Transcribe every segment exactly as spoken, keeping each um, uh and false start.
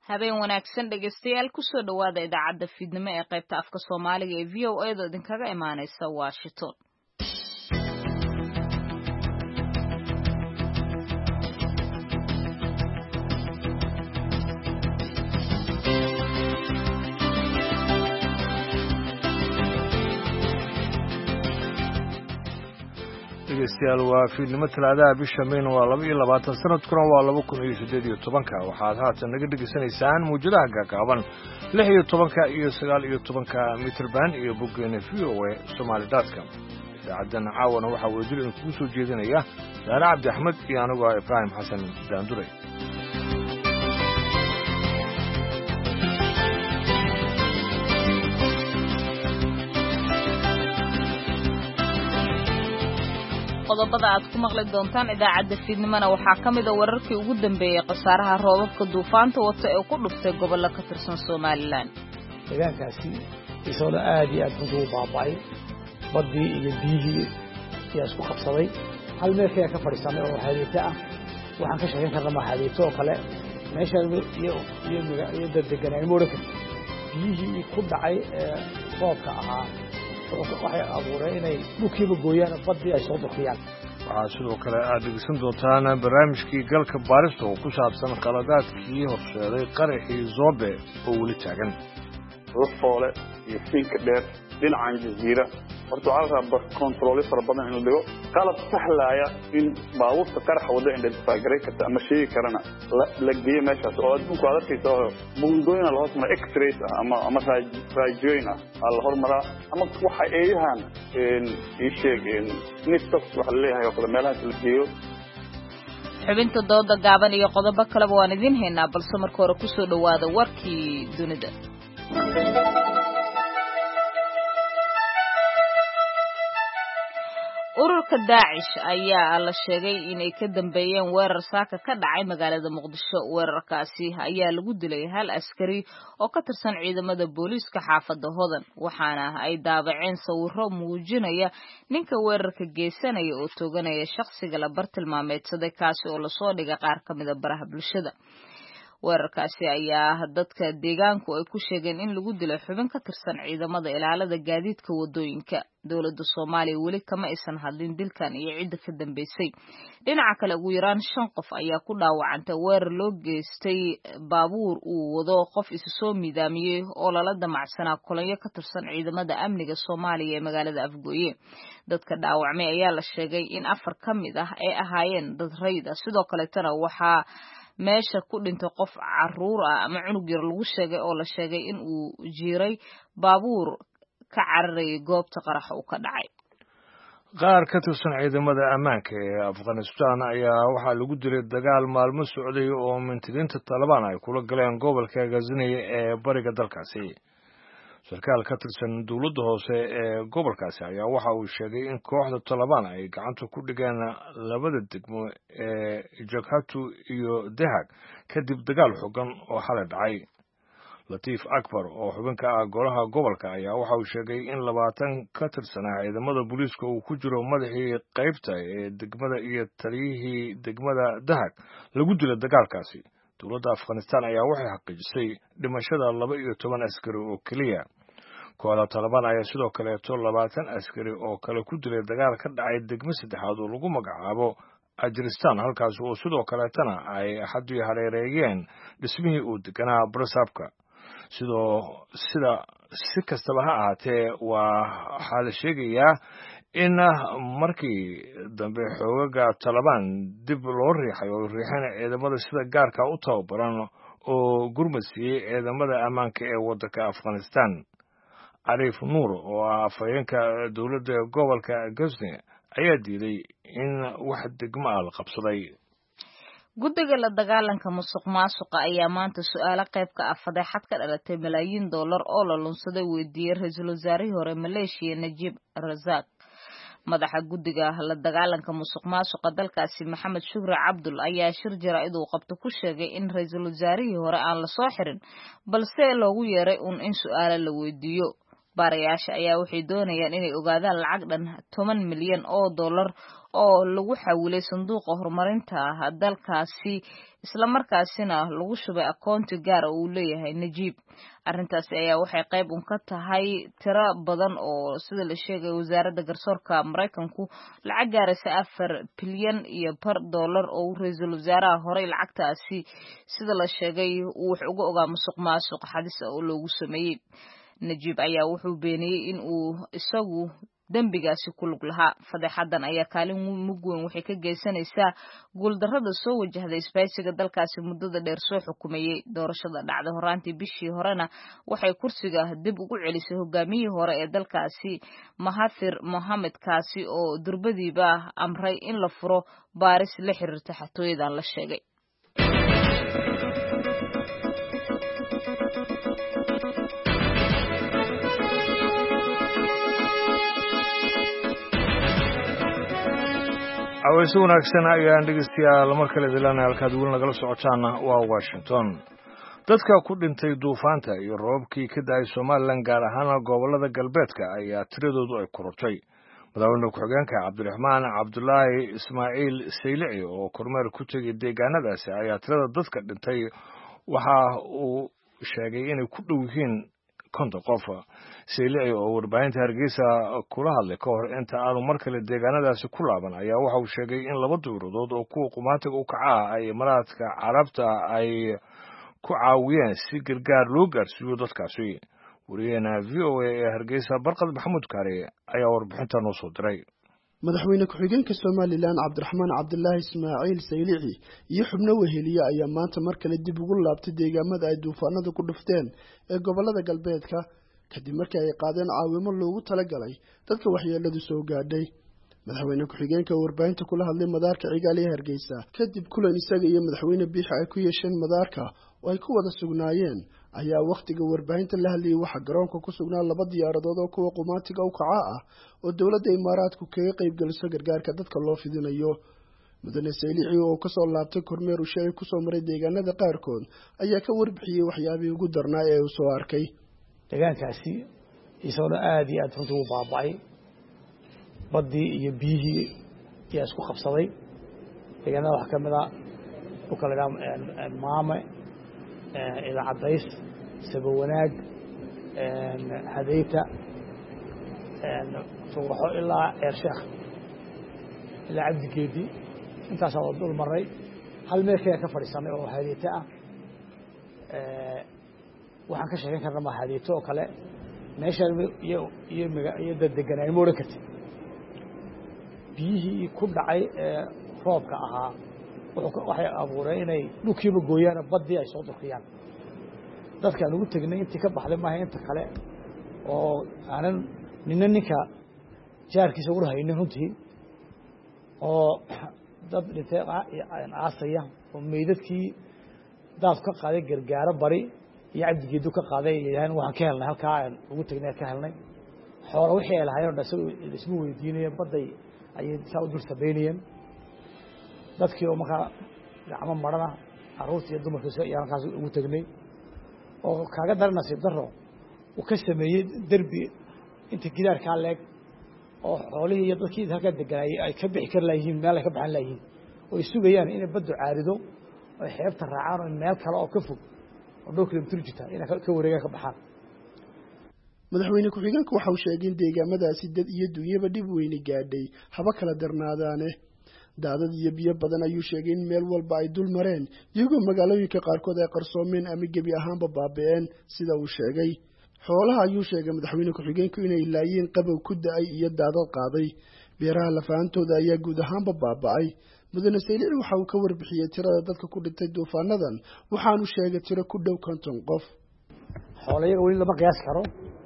habeen wanaagsan dhegeystayaal ku soo dhawaada idaacadda fiidnimo ee qaybta afka Soomaaliga ee V O A da idinkaga imaanaysa Washington. dhegeystayaal waa fiidnimo talaadaha bisha May waa laba iyo labaatan sanadkuna waa laba kun iyo siddeed iyo toban waxaad haatan naga dhegeysanaysaan muujadaha gaagaaban lix iyo toban iyo sagaal iyo toban mitir band iyo boggeena V O A Somali dot com. idaacaddan caawana waxaa wadajir in kugu soo jeedinaya Saare Cabdi Axmed iyo anigu ah Ibraahim Xasan Daanduray. qodobada aad ku maqli doontaan idaacadda fiidnimona waxaa ka mid ah wararkii ugu dambeeyay qasaaraha roobabka duufaanta wata ee ku dhuftay gobollo ka tirsan Soomaaliland. deegaankaasi isoo aad iyo aad u baaba'ay badii iyo biyihii ayaa isku qabsaday hal meel ka fadhiisanay oo hay'adda ah waxaan ka shaqeyn karnaa ma hay'adda oo kale meesha iyo iyo iyo deegaanada moorka biyihii ku dhacay roobka ahaa waxay abuureen inay dhulkiiba gooyaan badii ay soo duqiyaan. waxaa sidoo kale aad dhegeysan doontaan barnaamijkii galka baarista oo ku saabsan qaladaadkii horseeday qaraxii Zobe oo weli taagan. Rufoole iyo Finka dheer dhinacan jasiira horta waxaa la control fara badan in la dhigo qalab sahlaya in baabuurta qarax wada in la fagaray karta ama sheegi karana la geeyo meeshaas oo adduunku adarkiisa buundooyina la hoosmaro x-ray ama ama raajooyina la hormara ama waxa eeyahan in ii sheegeen niftas waxa la leeyahay oo kale meelaha la geeyo. xubinta dooda gaaban iyo qodobo kale waan idin haynaa balse marka hore ku soo dhawaada warkii dunida. ururka Daesh ayaa la sheegay inay ka dambeeyeen weerar saaka ka dhacay magaalada Muqdisho. weerarkaasi ayaa lagu dilay hal askari oo ka tirsan ciidamada booliiska xaafadda Hodan, waxaana ay daabaceen sawirro muujinaya ninka weerarka geysanaya oo tooganaya shakhsiga la bartilmaameedsaday kaasi oo la soo dhigay qaar ka mid ah baraha bulshada. weerarkaasi ayaa dadka deegaanku ay ku sheegeen in lagu dilay xubin ka tirsan ciidamada ilaalada gaadiidka wadooyinka. dowladda Soomaaliya weli kama aysan hadlin dilkan iyo cidda ka dambeysay. dhinaca kale ugu yaraan shan qof ayaa ku dhaawacantay weerar loo geystay baabuur uu wado qof isu soo miidaamiyey oo lala damacsanaa kolonyo ka tirsan ciidamada amniga Soomaaliya ee magaalada Afgooye. dadka dhaawacmay ayaa la sheegay in afar ka mid ah ay ahaayeen dad rayid ah. sidoo kaleetana waxaa meesha ku dhintay qof caruur ah ama cunug yar lagu sheegay oo la sheegay in uu jiray baabuur ka cararayay goobta qaraxa uu ka dhacay. qaar ka tirsan ciidamada ammaanka ee Afghanistan ayaa waxaa lagu dilay dagaal maalmo socday oo mintidiinta Taliban ay kula galeen gobolka Ghazni ee bariga dalkaasi. sarkaal ka tirsan dawladda hoose ee gobolkaasi ayaa waxa uu sheegay in kooxda Taliban ay gacanta ku dhigeen labada degmo ee Joghatu iyo Dahag kadib dagaal xooggan oo xalay dhacay. Latif Akbar oo xubin ka ah golaha gobolka ayaa waxa uu sheegay in labaatan ka tirsan ciidamada booliiska uu ku jiro madaxii qaybta ee degmada iyo taliyihii degmada Dahag lagu dilay dagaalkaasi. dowladda Afghanistan ayaa waxay xaqiijisay dhimashada laba iyo toban askari oo kaliya. kooxda Taliban ayaa sidoo kale labaatan askari oo kale ku dilay dagaal ka dhacay degmo saddexaad oo lagu magacaabo Ajristan, halkaas oo sidoo kaleetana ay xadii hareereeyeen dhismihii uu deganaa Brasabka. sidoo sida si kastaba ha ahaatee waxaa la sheegayaa in markii dambe xoogaga Taliban dib loo riixay oo riixeen ciidamada sida gaarka u tababaran oo gurmadsiiyey ciidamada ammaanka ee waddanka Afghanistan. Arif Nur oo ah afhayeenka dowladda gobolka Ghazni ayaa diiday in wax degmo ah la qabsaday. guddiga la dagaalanka musuqmaasuqa ayaa maanta su'aalo qayb ka ah fadeexad ka dhalatay malaayiin dollar oo la lunsaday weydiiyey ra'iisul wasaarihii hore Maleeshiya Najib Razak. madaxa guddiga la dagaalanka musuqmaasuqa dalkaasi Maxamed Shukri Cabdul ayaa shir jaraa'id uu qabto ku sheegay in ra'iisul wasaarihii hore aan la soo xirin balse loogu yeeray un in su'aalo la weydiiyo. baarayaasha ayaa waxay doonayaan inay ogaadaan lacag dhan toban milyan oo dollar oo lagu xawilay sanduuqa horumarinta dalkaasi isla markaasina lagu shubay akoonti gaar ah uu leeyahay Najiib. Arrintaasi ayaa waxay qayb un ka tahay tiro badan oo sida la sheegay wasaaradda garsoorka Mareykanku lacag gaaraysa afar bilyan iyo bar dollar oo ra'iisul wasaaraha hore lacagtaasi sida la sheegay uu wax uga ogaa musuqmaasuq xadis oo loogu sameeyay. Najiib ayaa wuxuu beeniyay in uu isagu dambigaasi ku lug lahaa. Fadeexadan ayaa kaalin mug weyn waxay ka geysanaysaa guuldarrada soo wajahday isbahaysiga dalkaasi muddada dheer soo xukumayay. Doorashada dhacday horaantii bishii horena waxay kursiga dib ugu celisay hogaamiyihii hore ee dalkaasi Mahathir Mohamed kaasi oo durbadiiba amray in la furo baaris la xiriirta xatooyadan la sheegay. awayso wanaagsan ayaan dhegeystayaal mar kale dilaanay halkaad weli nagala socotaana waa Washington. Dadka ku dhintay duufaanta iyo roobkii ka da'ay Soomaaliland gaar ahaan gobolada galbeedka ayaa tiradoodu ay korortay. Madaxweyne ku-xigeenka Cabdiraxmaan Cabdullaahi Ismaaciil Saylici oo kormeer ku tegay deegaanadaasi ayaa tirada dadka dhintay waxa uu sheegay inay ku dhow yihiin konton qof. Saylici oo warbaahinta Hargeysa kula hadlay ka hor inta aanu mar kale deegaanadaasi ku laaban ayaa waxa uu sheegay in laba dowladood oo kuwa qumaatiga u kaca ay Imaaraadka Carabta ay ku caawiyeen si gargaar loo gaarsiiyo dadkaasi. Wariyaheena V O A ee Hargeysa Barqad Maxamuud Kaari ayaa warbixinta noo soo diray. madaxweyne ku-xigeenka Soomaaliland Cabdiraxmaan Cabdullaahi Ismaaciil Saylici iyo xubno weheliya ayaa maanta mar kale dib ugu laabtay deegaamada ay duufaanadu ku dhufteen ee gobolada galbeedka kadib markii ay qaadeen caawimo loogu talagalay dadka waxyeeladu soo gaadhay. madaxweyne ku-xigeenka warbaahinta kula hadlay madaarka Cigaal ee Hargeysa kadib kulan isaga iyo madaxweyne Biixi ay ku yeesheen madaarka oo ay ku wada sugnaayeen ayaa waqtiga warbaahinta la hadlayay waxa garoonka ku sugnaa laba diyaaradood oo kuwa qumaatiga u kaca ah oo dawladda Imaaraadku kaga qayb galiso gargaarka dadka loo fidinayo. mudane Saylici oo ka soo laabtay kormeer uu sheegay ku soo maray deegaanada qaarkood ayaa ka warbixiyay waxyaabihii ugu darnaa ee uu soo arkay. deegaankaasi isagoo aad iyo aad runtii u baaba'ay badii iyo biyihii ayaa isku qabsaday. deegaanada wax kamid ah u kala gaar maame ila cadays sabo wanaag hadayta suuqo ilaa Eersheekh ilaa Cabdigeedi intaas oo dul maray hal meel ka fadhiisanay oo hadayta ah ee waxaan ka sheegan karnaa ma hadayto oo kale meesha iyo iyo iyo dedeganay moodo kartay biyihii ku dhacay roobka ahaa waxay abuureen inay dhulkiiba gooyaan badii ay soo durkiyaan. dadka ugu tagnay intii ka baxday maaha inta kale oo aanan ninna ninka jaarkiisa ugu haynin runtii oo dad dhintay aasaya oo meydadkii daad ka qaaday gargaaro bari iyo Cabdigeedu ka qaaday yahan waxaan ka helnay halka aan ugu tagnay ka helnay xoolo wixii ay lahaayeen dhasay ismu weydiinayeen baday ay saa u dul sabeeyeen. dadkii oo markaa gacmo marana caruurtii iyo dumarkii soo yaankaas ugu tagnay oo kaaga darnasiib daro uu ka sameeyay darbi inta gidaarka leeg oo xoolihii iyo dadkii halka deganay ay ka bixi kar laayihiin meel ay ka baxan laayihiin oo isugayaan inay baddu caarido oo xeebta raacaan oo meel kale oo ka fog oo dhowr kilomitir jirta inay ka wareegaan ka baxaan. madaxweyne ku-xigeenku waxa uu sheegay in deegaamadaasi dad iyo dunyaba dhib weyn gaadhay haba kala darnaadaane. daadad iyo biyo badan ayuu sheegay in meel walba ay dul mareen iyagoo magaalooyinka qaarkood ay qarsoomeen ama gebi ahaanba baaba'een sida uu sheegay. xoolaha ayuu sheegay madaxweyne ku-xigeenku inay laayeen qabow ku da'ay iyo daadad qaaday. beeraha lafaantooda ayaa guud ahaanba baaba'ay. mudane Saylici waxa uu ka warbixiyay tirada dadka ku dhintay duufaanadan waxaanu sheegay tiro ku dhow konton qof. xoolaha weli lama qiyaas karo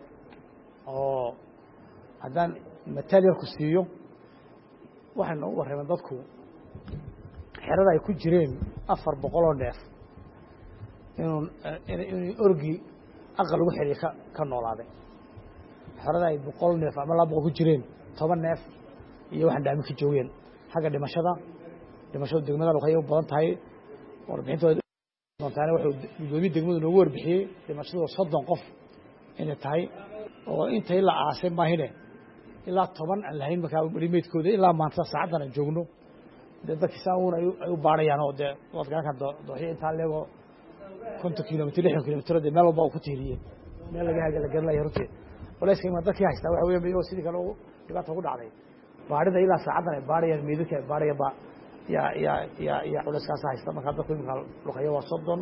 oo haddaan mataal yar ku siiyo waxaan u warramay dadku xerada ay ku jireen afar boqol oo neef inuu inuu orgi aqal ugu xiriir ka ka noolaaday. xerada ay boqol neef ama laba boqol ku jireen toban neef iyo waxaan dhaami ka joogeen xagga dhimashada dhimashada degmada waxay u badan tahay warbixintooda doontaane wuxuu gudoomiye degmadu noogu warbixiyay dhimashada soddon qof inay tahay oo intay la aasay maahine ilaa toban aan lahayn markaa welimeedkooda ilaa maanta saacadan aan joogno dee dadkii saa uun ay u baarayaan oo dee waad garan kartaa dooxyo intaa leegoo konton kilomitr lixdan kilomitr dee meel walba uu ku tiiriyey meel laga haga la garanaya runtii culayska ima dadkii haystaa waxa weeyaan iyagoo sidii kale ugu dhibaata ugu dhacday baarida ilaa saacadan ay baarayaan meedadka ay baarayaan baa yaa yaa yaa yaa culayskaas haysta markaa dadku iminka luqaya waa soddon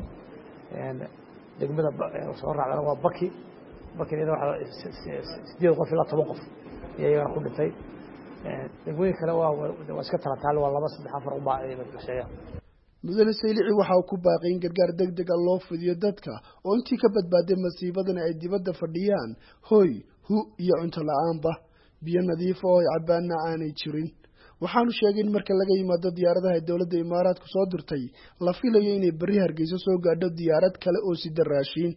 degmada soo raacdana waa baki bakina waxaa sideed qof ilaa toban qof iyo iyagana ku dhintay degmooyin kale waa waa iska talataal waa laba saddex afar ubaa la sheegaa mudane saylici waxa uu ku baaqay in gargaar degdeg ah loo fidiyo dadka oo intii ka badbaaday masiibadana ay dibadda fadhiyaan hoy hu iyo cunto la-aanba biyo nadiif oo ay cabaana aanay jirin waxaanu sheegay in marka laga yimaado diyaaradaha ay dowladda imaaraadku soo dirtay la filayo inay berri hargeysa soo gaadho diyaarad kale oo sida raashiin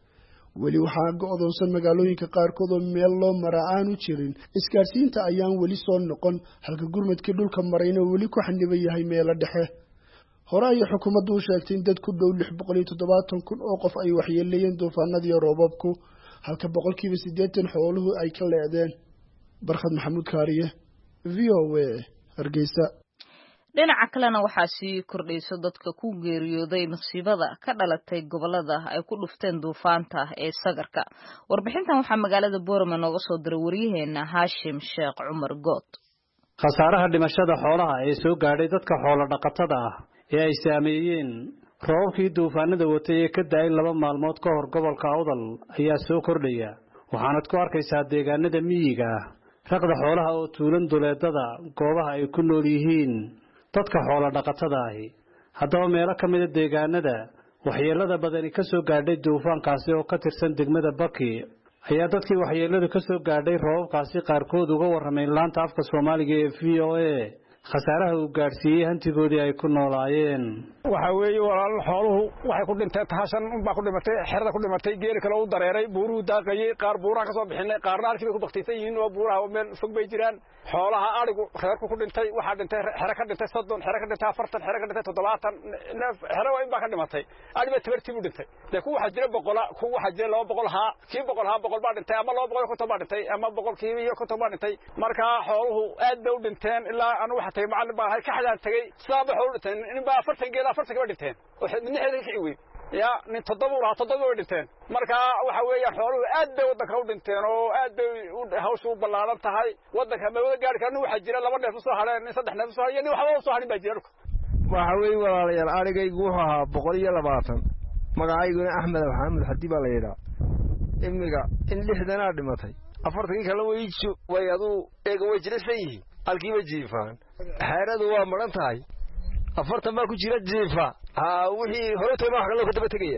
weli waxaa go'doonsan magaalooyinka qaarkood oo meel loo maraa aanu jirin isgaarsiinta ayaan weli soo noqon halka gurmadkii dhulka marayna weli ku xaniban yahay meelo dhexe hore ayay xukuumaddu u sheegtay in dad ku dhow lix boqol iyo toddobaatan kun oo qof ay waxyeeleeyeen duufaanadii roobabku halka boqolkiiba siddeetan xooluhu ay ka leedeen barkhad maxamuud kaariye v o a hargeysa dhinaca kalena waxaa sii kordhayso dadka ku geeriyooday masiibada ka dhalatay gobolada ay ku dhufteen duufaanta ee sagarka warbixintan waxaa magaalada boorama nooga soo diray waryaheena haashim sheekh cumar good khasaaraha dhimashada xoolaha ee soo gaadhay dadka xoolo dhaqatada ah ee ay saameeyeen roobabkii duufaanada watay ee ka da-ay laba maalmood ka hor gobolka awdal ayaa soo kordhaya waxaanad ku arkaysaa deegaanada miyiga ah raqda xoolaha oo tuulan duleedada goobaha ay ku nool yihiin dadka xoolo dhaqatada ahi haddaba meelo ka mida deegaanada waxyeelada badani ka soo gaadhay duufaankaasi oo ka tirsan degmada baki ayaa dadkii waxyeeladu ka soo gaadhay roobabkaasi qaarkood uga warramay laanta afka soomaaliga ee v o a khasaaraha uu gaadhsiiyey hantigoodii ay ku noolaayeen waxa weeye walaal xooluhu waxay ku dhinteen tahashan unbaa ku dhimatay xerada ku dhimatay geeli kale u dareeray buuruhu daaqayey qaar buuraha ka soo bixinay qaarna halkii bay ku baktaysan yihiin oo buuraha meel fog bay jiraan xoolaha adhigu reerku ku dhintay waxaa dhintay xero ka dhintay soddon xero ka dhintay afartan xero ka dhintay toddobaatan neef xero waa in baa ka dhimatay adhiba tabartii buu dhintay dee ku waxaa jira boqola ku waxaa jira laba boqol haa kii boqol haa boqol baa dhintay ama laba boqol iyo konton baa dhintay ama boqolkiiba iyo konton baa dhintay markaa xooluhu aad bay u dhinteen ilaa anu waxa tagay macallin baa ka xadaan tagay saaba xoolo dhinteen in baa afartan geel afartan ka dhinteen oo midna xeelay ka weyn ya nin toddoba raa toddoba way dhinteen marka waxa weeyaan xooluhu aad bay wadanka u dhinteen oo aad bay hawshu u ballaaran tahay wadanka ma wada gaari karaan waxa jira laba neef soo hareen saddex neef soo hareen waxa soo harin baa jira waxa weey walaalayaal arigaygu wuxuu ahaa boqol iyo labaatan magacayguna axmed maxamed xaddi baa la yidhaa imiga in lixdanaa dhimatay afartankii kale way way aduu eega way jilicsan yihiin halkiiba jiifaan xeeradu waa maran tahay afartan baa ku jira jiifa wixii hore toona wax kaloo ka daba tegaya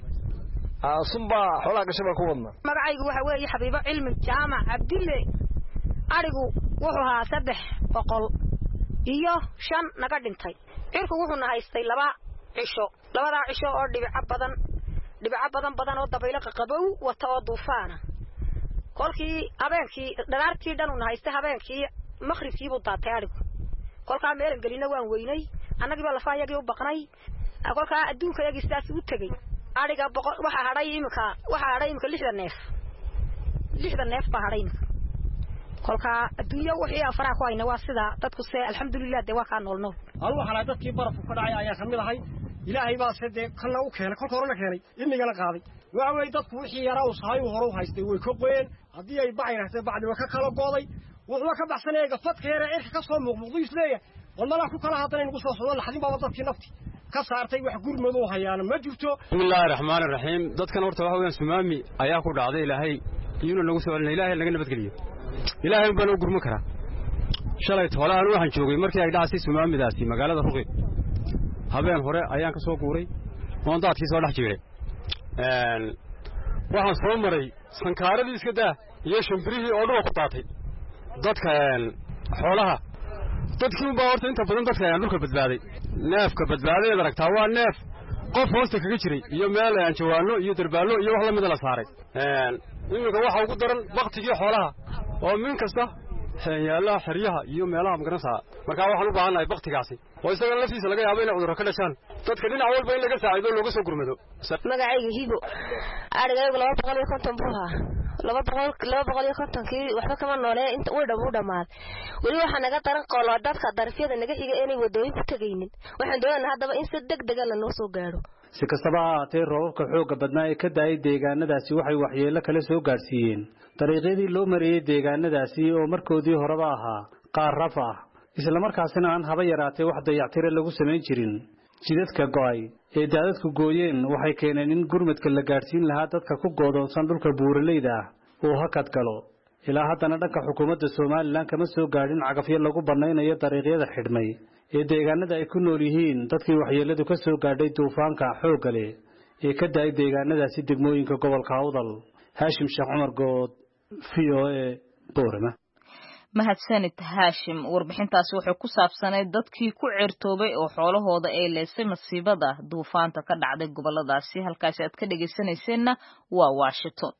sunbaa xoolaha gashay baan ku wadnaa magacaygu waxa weeye xabiibo cilmi jaamac cabdille arigu wuxuu ahaa saddex boqol iyo shan naga dhintay cirku wuxuuna haystay laba cisho labadaa cisho oo dhibico badan dhibico badan badan oo dabaylo qaqabow wata oo duufaana kolkii habeenkii dhalaartii dhan uuna haystay habeenkii maqribkii buu daatay arigu kolkaa meelan gelina waan weynay annagiiba lafaayagii u baqnay kolkaa adduunka yagii sidaas u tegey ariga boqol waxa hadhay imika waxa hadhay imika lixdan neef lixdan neef baa hadhay imika kolkaa adduunyo wixii aan faraha ku hayna waa sida dadku see alxamdulilah dee waa kaa nool nool hal waxaa dadkii barafku ka dhacay ayaa ka mid ahay ilaahay baa se dee kana u keenay kolka horena keenay imigana qaaday waxa weeye dadku wixii yaraa uu sahay uu hore u haystay way ka qoyeen haddii ay bacay rahtay bacdiba ka kala gooday wuxuu ka baxsanaya gafadka yare cirka ka soo muuqmuuqdu isleeyahay walmala ku kala hadan in ugu soo socdo laxdin baa dadkii nafti ka saartay wax gurmadu hayaan ma jirto bismillaahir rahmaanir rahiim dadkan horta waxa weeyaan sumaami ayaa ku dhacday ilaahay iyuna nagu soo celinay ilaahay naga nabad geliyo ilaahay baa noo gurma kara shalay toolahan waxaan joogay markii ay dhacday sumaamidaasi magaalada ruqi habeen hore ayaan ka soo guuray oo dadkii soo dhex jiray een waxaan soo maray sankaaradii iska daa iyo shimbirihii oo dhulka ku daatay dadka xoolaha dadkii baa horta inta badan dadka aan dhulka badbaaday neefka badbaaday aragtaa waa neef qof hoosta kaga jiray iyo meel aan jawaano iyo darbaalo iyo wax la mid la saaray een iminka waxa ugu daran waqtigii xoolaha oo min kasta yaala xiriyaha iyo meelaha magaranaysa marka waxaan u baahanahay waqtigaasi oo isaga laftiisa laga yaabo in cudurro ka dhashaan dadka dhinac walba in laga saacido looga soo gurmado magacayga hibo arigaygu laba boqol iyo konton buu ahaa laba boqol laba boqol iyo kontonkii waxba kama noolee inta uu dhaw u dhamaad wali waxa naga daran qoolo dadka darafyada naga xiga inay wadooyin ku tagaynin waxaan doonaynaa hadaba in si degdeg ah loo soo gaaro si kastaba ha ahaatee roobabka xoogga badnaa ee ka daayay deegaanadaasi waxay waxyeello kale soo gaarsiiyeen dariiqyadii loo mariyey deegaanadaasi oo markoodii horeba ahaa qaar raf ah isla markaasina aan haba yaraatee wax dayactire lagu samayn jirin jidadka go'ay ee daadadku gooyeen waxay keeneen in gurmadka la gaadhsiin lahaa dadka ku goodoonsan dhulka buuraleyda ah uu hakad galo ilaa haddana dhanka xukuumadda somalilan kama soo gaadhin cagafyo lagu bannaynayo dariiqyada xidhmay ee deegaanada ay ku nool yihiin dadkii waxyeelladu ka soo gaadhay duufaanka xoogga leh ee ka daay deegaanadaasi degmooyinka gobolka awdal haashim sheekh cumar good v o a boorama mahadsanid haashim warbixintaasi waxay ku saabsanayd dadkii ku ceertoobay oo xoolahooda ay leysay masiibada duufaanta ka dhacday goboladaasi halkaasi aad ka dhegaysanayseena waa Washington.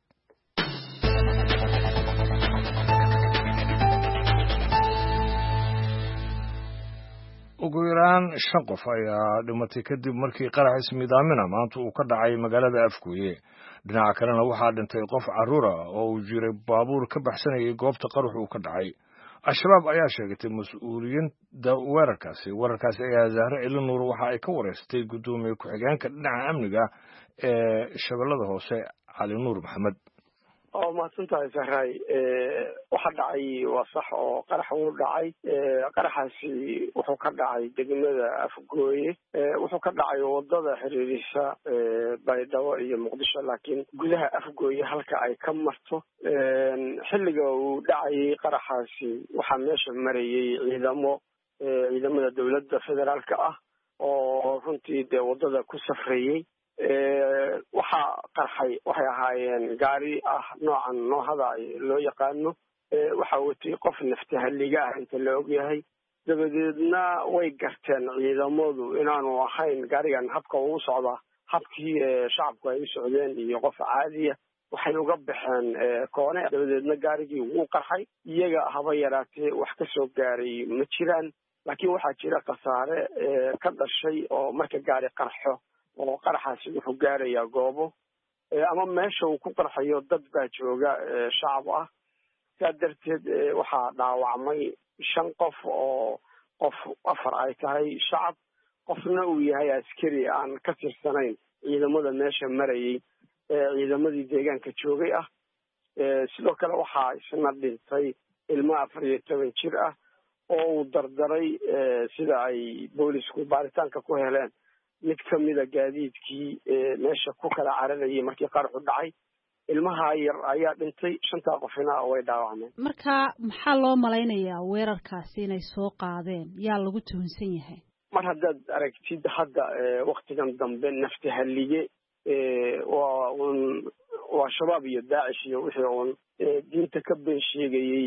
ugu yaraan shan qof ayaa dhimatay kadib markii qarax ismiidaamina maanta uu ka dhacay magaalada Afgooye dhinaca kalena waxaa dhintay qof carruur ah oo uu jiray baabuur ka baxsanayay goobta qarax uu ka dhacay al-shabaab ayaa sheegatay mas-uuliyadda weerarkaasi weerarkaasi ayaa Zahra Cili Nuur waxa ay ka wareystay gudoomiye ku-xigeenka dhinaca amniga ee shabeellada hoose Cali Nuur Maxamed oo maadsantahay Zahray waxa dhacay waa sax oo qarax uu dhacay qaraxaasi wuxuu ka dhacay degmada Afgooye wuxuu ka dhacay wadada xiriirisa Baydhabo iyo Muqdisho laakiin gudaha Afgooye halka ay ka marto xilliga uu dhacay qaraxaasi waxa meesha marayay ciidamo ciidamada dawladda federaalka ah oo runtii de wadada ku safrayay waxa qarxay waxay ahaayeen gaari ah noocan noohada loo yaqaano waxa watay qof naftahaliga ah inta la og yahay dabadeedna way garteen ciidamadu inaanu ahayn gaarigan habka uu socda habkii shacabku ay u socdeen iyo qof caadi ah waxay uga baxeen koone dabadeedna gaarigii wuu qarxay iyaga haba yaraatee wax ka soo gaaray ma jiraan laakiin waxaa jira khasaare ka dhashay oo marka gaari qarxo oo qaraxaasi wuxuu gaarayaa goobo ama meesha uu ku qarxayo dad baa jooga shacab ah sidaa darteed waxaa dhaawacmay shan qof oo qof afar ay tahay shacab qofna uu yahay askari aan ka tirsanayn ciidamada meesha marayay ciidamadii deegaanka joogay ah sidoo kale waxaa isna dhintay ilmo afar iyo toban jir ah oo uu dardaray sida ay boolisku baaritaanka ku heleen mid ka mida gaadiidkii meesha ku kala cararayay markii qaraxu dhacay ilmaha yar ayaa dhintay shantaa qofina way dhaawacmeen marka maxaa loo malaynayaa weerarkaasi inay soo qaadeen yaa lagu tuhunsan yahay mar haddaad aragtid hadda waktigan dambe naftahalige waa un waa shabaab iyo daacish iyo wixii uun diinta ka been sheegayey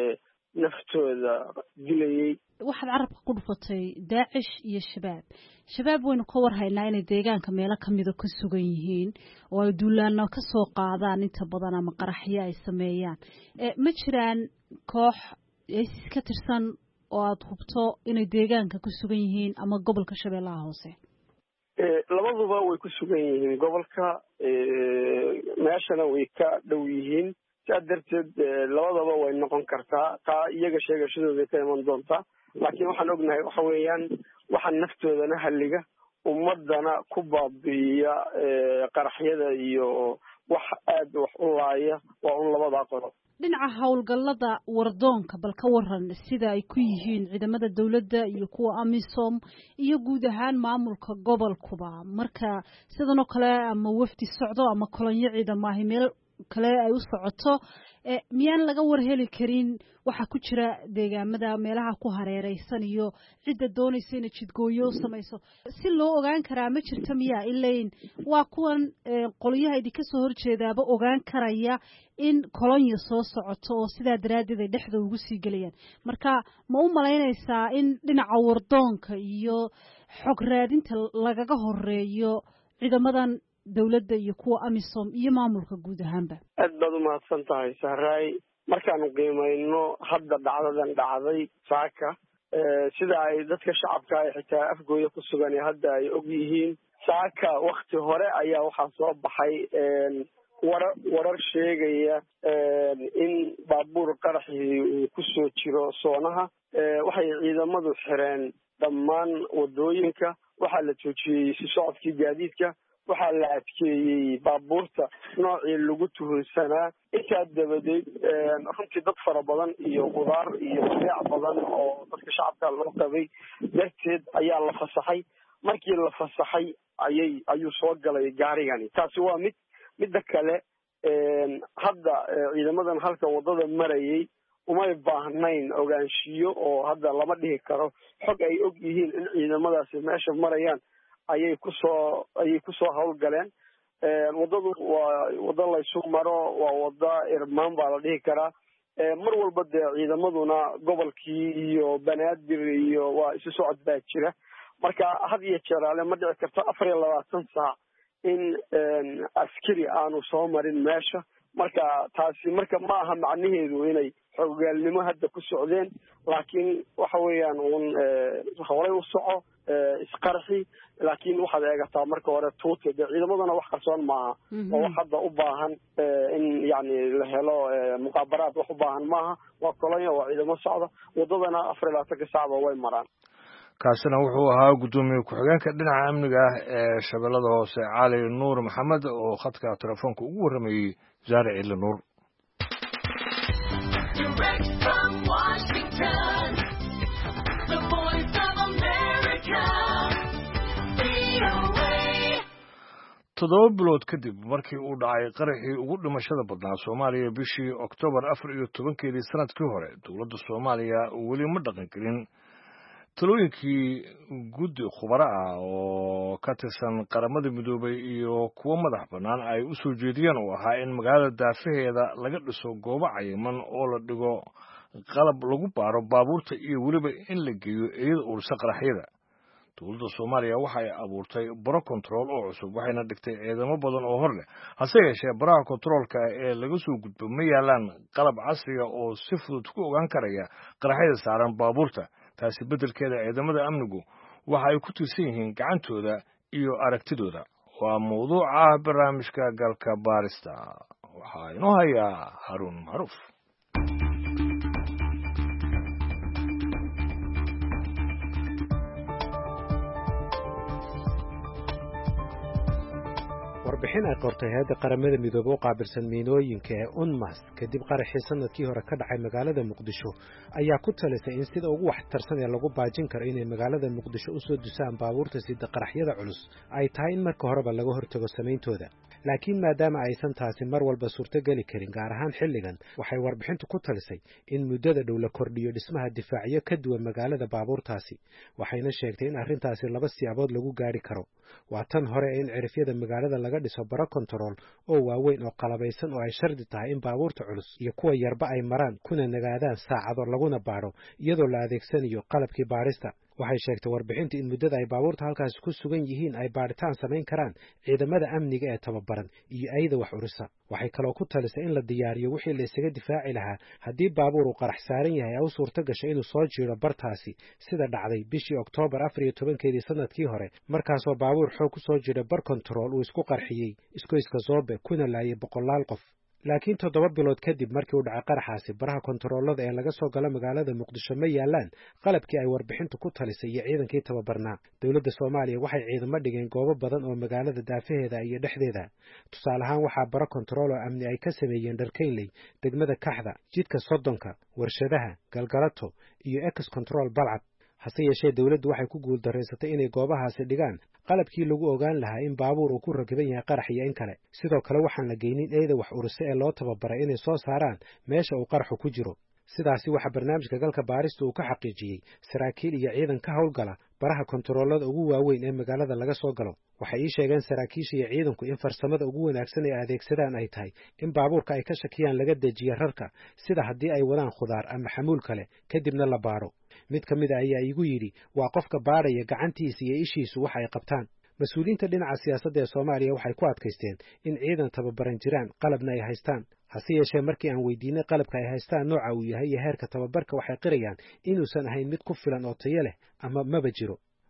naftooda dilayey waxaad carabka ku dhufatay daacish iyo shabaab shabaab waynu ka warhaynaa inay deegaanka meelo kamida ka sugan yihiin oo ay duulaano ka soo qaadaan inta badan ama qaraxyo ay sameeyaan ma jiraan koox ka tirsan oo aada hubto inay deegaanka ku sugan yihiin ama gobolka shabeellaha hoose labaduba way ku sugan yihiin gobolka meeshana way ka dhow yihiin sidaa darteed labadaba way noqon kartaa taa iyaga sheegashadooday ka iman doontaa laakiin waxaan ognahay waxa weeyaan waxa naftoodana halliga ummadana ku baabi'iya qaraxyada iyo wax aad wax u laaya waa un labadaa qodob dhinaca howlgallada wardoonka bal ka waran sida ay ku yihiin ciidamada dawladda iyo kuwa amisom iyo guud ahaan maamulka gobolkuba marka sidan oo kale ama wafdi socdo ama kolonyo ciidamaahi meel kale ay u socoto miyaan laga warheli karin waxa ku jira deegaamada meelaha ku hareereysan iyo cidda doonaysa inay jidgooyo u samayso si loo ogaan karaa ma jirta miyaa ilayn waa kuwan qolyaha idinka soo horjeedaaba ogaan karaya in kolonyo soo socoto oo sidaa daraaddeed ay dhexda ugu sii gelayaan marka ma u malaynaysaa in dhinaca wardoonka iyo xog raadinta lagaga horeeyo ciidamadan dawladda iyo kuwa amisom iyo maamulka guud ahaanba aad baad u mahadsan tahay Sahraay markaanu qiimayno hadda dhacdadan dhacday saaka sida ay dadka shacabka ay xitaa Afgooye ku sugan hadda ay og yihiin saaka waqti hore ayaa waxaa soo baxay warar warar sheegaya in baabuur qaraxii uu kusoo jiro soonaha waxay ciidamadu xireen dhammaan wadooyinka waxaa la joojiyey si socodkii gaadiidka waxaa la adkeeyey baabuurta noocii lagu tuhunsanaa intaa dabadeed runtii dad fara badan iyo qudaar iyo badeec badan oo dadka shacabka loo qabay darteed ayaa la fasaxay markii la fasaxay ayay ayuu soo galay gaarigani taasi waa mid midda kale hadda ciidamadan halka wadada marayay umay baahnayn ogaanshiyo oo hadda lama dhihi karo xog ay og yihiin in ciidamadaasi meesha marayaan ayay kusoo ayay kusoo hawlgaleen waddadu waa waddo laysu maro waa wadda irmaan baa la dhihi karaa mar walba dee ciidamaduna gobolkii iyo banaadir iyo waa isu socod baa jira marka had iyo jeer ale ma dhici karto afar iyo labaatan saac in askari aanu soo marin meesha marka taasi marka ma aha macnaheedu inay xoogaalnimo hadda ku socdeen laakiin waxa weeyaan uun horay u soco isqarxi laakiin waxaad eegataa marka hore tuute dee ciidamadana wax qarsoon maaha oo wax hadda u baahan in yani la helo muqaabaraad wax u baahan maaha waa kolonya waa ciidamo socda waddadana afar iyo labaatanka saacba way maraan kaasina wuxuu ahaa guddoomiye ku-xigeenka dhinaca amniga ah ee shabeellada hoose cali nuur maxamed oo khadka telefoonka ugu warramayey zaare cili nuur toddoba bilood kadib markii uu dhacay qaraxii ugu dhimashada badnaa soomaaliya bishii oktoobar afar iyo tobankeedii sanadkii hore dowladda soomaaliya weli ma dhaqan gelin talooyinkii guddi khubaro ah oo ka tirsan qaramada midoobay iyo kuwo madax bannaan ay u soo jeediyeen uu ahaa in magaalada daafaheeda laga dhiso goobo cayiman oo la dhigo qalab lagu baaro baabuurta iyo weliba in la geeyo eeyada ursa qaraxyada dowladda soomaaliya waxay abuurtay baro kontarool oo cusub waxayna dhigtay ciidamo badan oo hor leh hase yeeshee baraha kontaroolka ee laga soo gudbo ma yaalaan qalab casriga oo si fudud ku ogaan karaya qaraxyada saaran baabuurta taasi beddelkeeda ciidamada amnigu waxa ay ku tirsan yihiin gacantooda iyo aragtidooda waa mawduuca barnaamijka galka baarista waxaa inoo hayaa haruun macruuf warbixin ay qortay hay'adda qaramada midoobay oo qaabilsan miinooyinka ee unmas kadib qaraxii sanadkii hore ka dhacay magaalada muqdisho ayaa ku talisay in sida ugu waxtarsan ee lagu baajin karo inay magaalada muqdisho u soo dusaan baabuurta sida qaraxyada culus ay tahay in marka horeba laga hortago samayntooda laakiin maadaama aysan taasi mar walba suurtogeli karin gaar ahaan xilligan waxay warbixintu ku talisay in muddada dhow la kordhiyo dhismaha difaacyo ka duwan magaalada baabuurtaasi waxayna sheegtay in arrintaasi laba siyaabood lagu gaari karo waa tan hore in cirifyada magaalada laga dhiso baro kontarool oo waaweyn oo qalabaysan oo ay shardi tahay in baabuurta culus iyo kuwa yarba ay maraan kuna nagaadaan saacado laguna baadho iyadoo la adeegsanayo qalabkii baadhista waxay sheegtay warbixintu in muddada ay baabuurta halkaasi ku sugan yihiin ay baadhitaan samayn karaan ciidamada amniga ee tababaran iyo ayada wax urisa waxay kaloo ku talisay in la diyaariyo wixii la isaga difaaci lahaa haddii baabuur uu qarax saaran yahay ay u suurto gashay inuu soo jiiro bartaasi sida dhacday bishii oktoobar afar iyo tobankeedii sanadkii hore markaasoo baabuur xoog ku soo jira bar kontarool uu isku qarxiyey iskoyska zoobe kuna laayay boqolaal qof laakiin toddoba bilood kadib markii uu dhacay qaraxaasi baraha kontaroolada ee laga soo galo magaalada muqdisho ma yaalaan qalabkii ay warbixintu ku talisay iyo ciidankii tababarnaa dowladda soomaaliya waxay ciidamo dhigeen goobo badan oo magaalada daafaheeda iyo dhexdeeda tusaale ahaan waxaa baro kontarool oo amni ay ka sameeyeen dharkaynley degmada kaxda jidka soddonka warshadaha galgalato iyo ex control balcad hase yeeshee dowladdu waxay ku guuldarraysatay inay goobahaasi dhigaan qalabkii lagu ogaan lahaa in baabuur uu ku rakiban yahay qarax iyo in kale sidoo kale waxaan la geynin eeda wax uruse ee loo tababaray inay soo saaraan meesha uu qaraxu ku jiro sidaasi waxaa barnaamijka galka baarista uu ka xaqiijiyey saraakiil iyo ciidan ka howlgala baraha kontaroolada ugu waaweyn ee magaalada laga soo galo waxay ii sheegeen saraakiisha iyo ciidanku in farsamada ugu wanaagsan ee adeegsadaan ay tahay in baabuurka ay ka shakiyaan laga dejiyo rarka sida haddii ay wadaan khudaar ama xamuul kale kadibna la baadho mid ka mid a ayaa iigu yidhi waa qofka baadhaya gacantiisa iyo ishiisu wax ay qabtaan mas-uuliyiinta dhinaca siyaasadda ee soomaaliya waxay ku adkaysteen in ciidan tababaran jiraan qalabna ay haystaan hase yeeshee markii aan weydiinay qalabka ay haystaan nooca uu yahay iyo heerka tababarka waxay qirayaan inuusan ahayn mid ku filan oo tayo leh ama maba jiro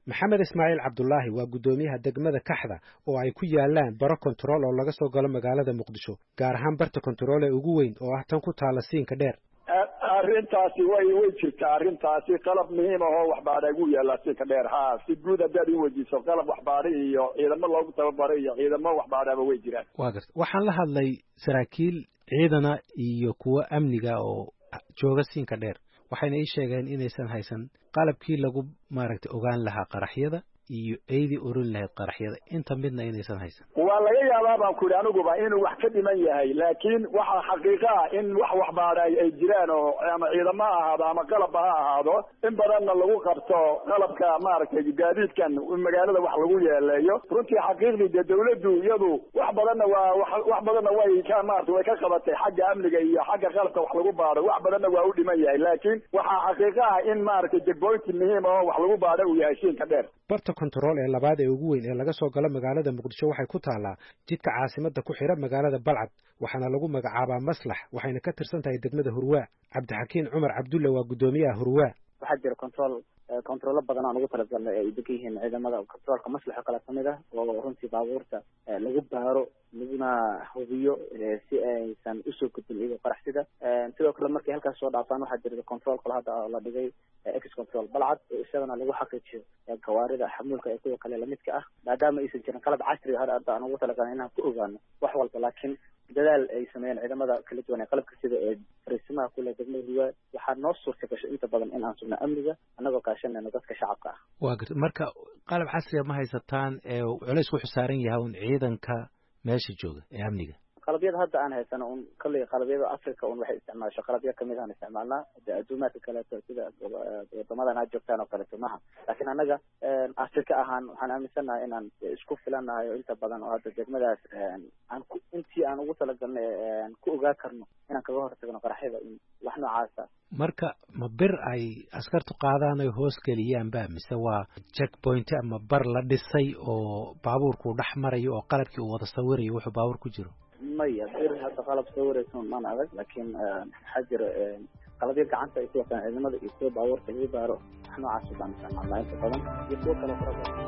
maxamed ismaaciil cabdulaahi waa guddoomiyaha degmada kaxda oo ay ku yaalaan baro kontarool oo laga soo galo magaalada muqdisho gaar ahaan barta kontarool ee ugu weyn oo ah tan ku taala siinka dheer arrintaasi way way jirtaa arrintaasi qalab muhiim ah oo waxbaadha ugu yaala siinka dheer ha si guud haddaad u weydiiso qalab waxbaadha iyo ciidamo loogu tababaray iyo ciidamo waxbaadhaba way jiraan waa garta waxaan la hadlay saraakiil ciidana iyo kuwo amniga oo jooga siinka dheer waxayna ii sheegeen inaysan haysan qalabkii lagu maaragtay ogaan lahaa qaraxyada iyo eedii oran lahayd qaraxyada inta midna inaysan haysan waa laga yaabaa baan ku yidhi aniguba inuu wax ka dhiman yahay laakiin waxa xaqiiqa ah in wax waxbaadha ay jiraan oo ama ciidamo ha ahaado ama qalabba ha ahaado in badanna lagu qabto qalabka maaragtay gaadiidkan magaalada wax lagu yeeleeyo runtii xaqiiqdii dee dawladdu iyadu wax badanna waa wax badanna way ka maaragtay way ka qabatay xagga amniga iyo xagga qalabka wax lagu baadho wax badanna waa u dhiman yahay laakiin waxaa xaqiiqa ah in maaragtay checkpoint muhiim oo wax lagu baadho uu yahay siinka dheer barta kontarool ee labaad ee ugu weyn ee laga soo galo magaalada muqdisho waxay ku taallaa jidka caasimadda ku xidha magaalada balcad waxaana lagu magacaabaa maslax waxayna ka tirsan tahay degmada hurwaa cabdixakiin cumar cabdulle waa guddoomiyaha hurwaa waxaa jira control controllo badan aan ugu talagalnay ay degan yihiin ciidamada controlka maslaxa kala kamid ah oo runtii baabuurta lagu baaro laguna hubiyo si aysan usoo gudbin iyagoo qaraxsida sidoo kale markay halkaas soo dhaafaan waxaa jira control kale hadda la dhigay ex control balcad oo isagana lagu xaqiijiyo gawaarida xamuulka ee kuwa kale lamidka ah maadaama aysan jirin qalab casriga hadda aan ugu talagalnay inaan ku ogaano wax walba laakiin dadaal ay sameeyeen ciidamada kala duwan ee qalabka sida ee fariisimaha kule degmada hiwaa waxaa noo suurta gashay inta badan in aan sugno amniga annagoo kaashanayno dadka shacabka ah waa garta marka qalab casriga ma haysataan ee culays ku xusaaran yahay un ciidanka meesha jooga ee amniga qalabyada hadda aan haysano un kalley qalabyada africa un waxay isticmaasho qalabyo kamid aan isticmaalnaa adduumaadka kaleeto sida wadamadan aad joogtaan oo kaleeto maha laakiin annaga africa ahaan waxaan aaminsanahay inaan isku filanahay inta badan oo hadda degmadaas aan ku intii aan ugu talagalnay ku ogaa karno inaan kaga hortagno qaraxyada in wax noocaasa marka ma bir ay askartu qaadaan ay hoos geliyaan ba mise waa checkpoint ama bar la dhisay oo baabuurku dhex marayo oo qalabkii uu wada sawirayo wuxuu baabuur ku jiro maya bir hadda qalab sawirayso maan adag laakiin waxaa jira qalabyo gacanta ay ku wataan ciidamada iyo kuwa baabuurta lagu baaro wax noocaas baan isticmaalnaa inta badan iyo kuwo kale fara badan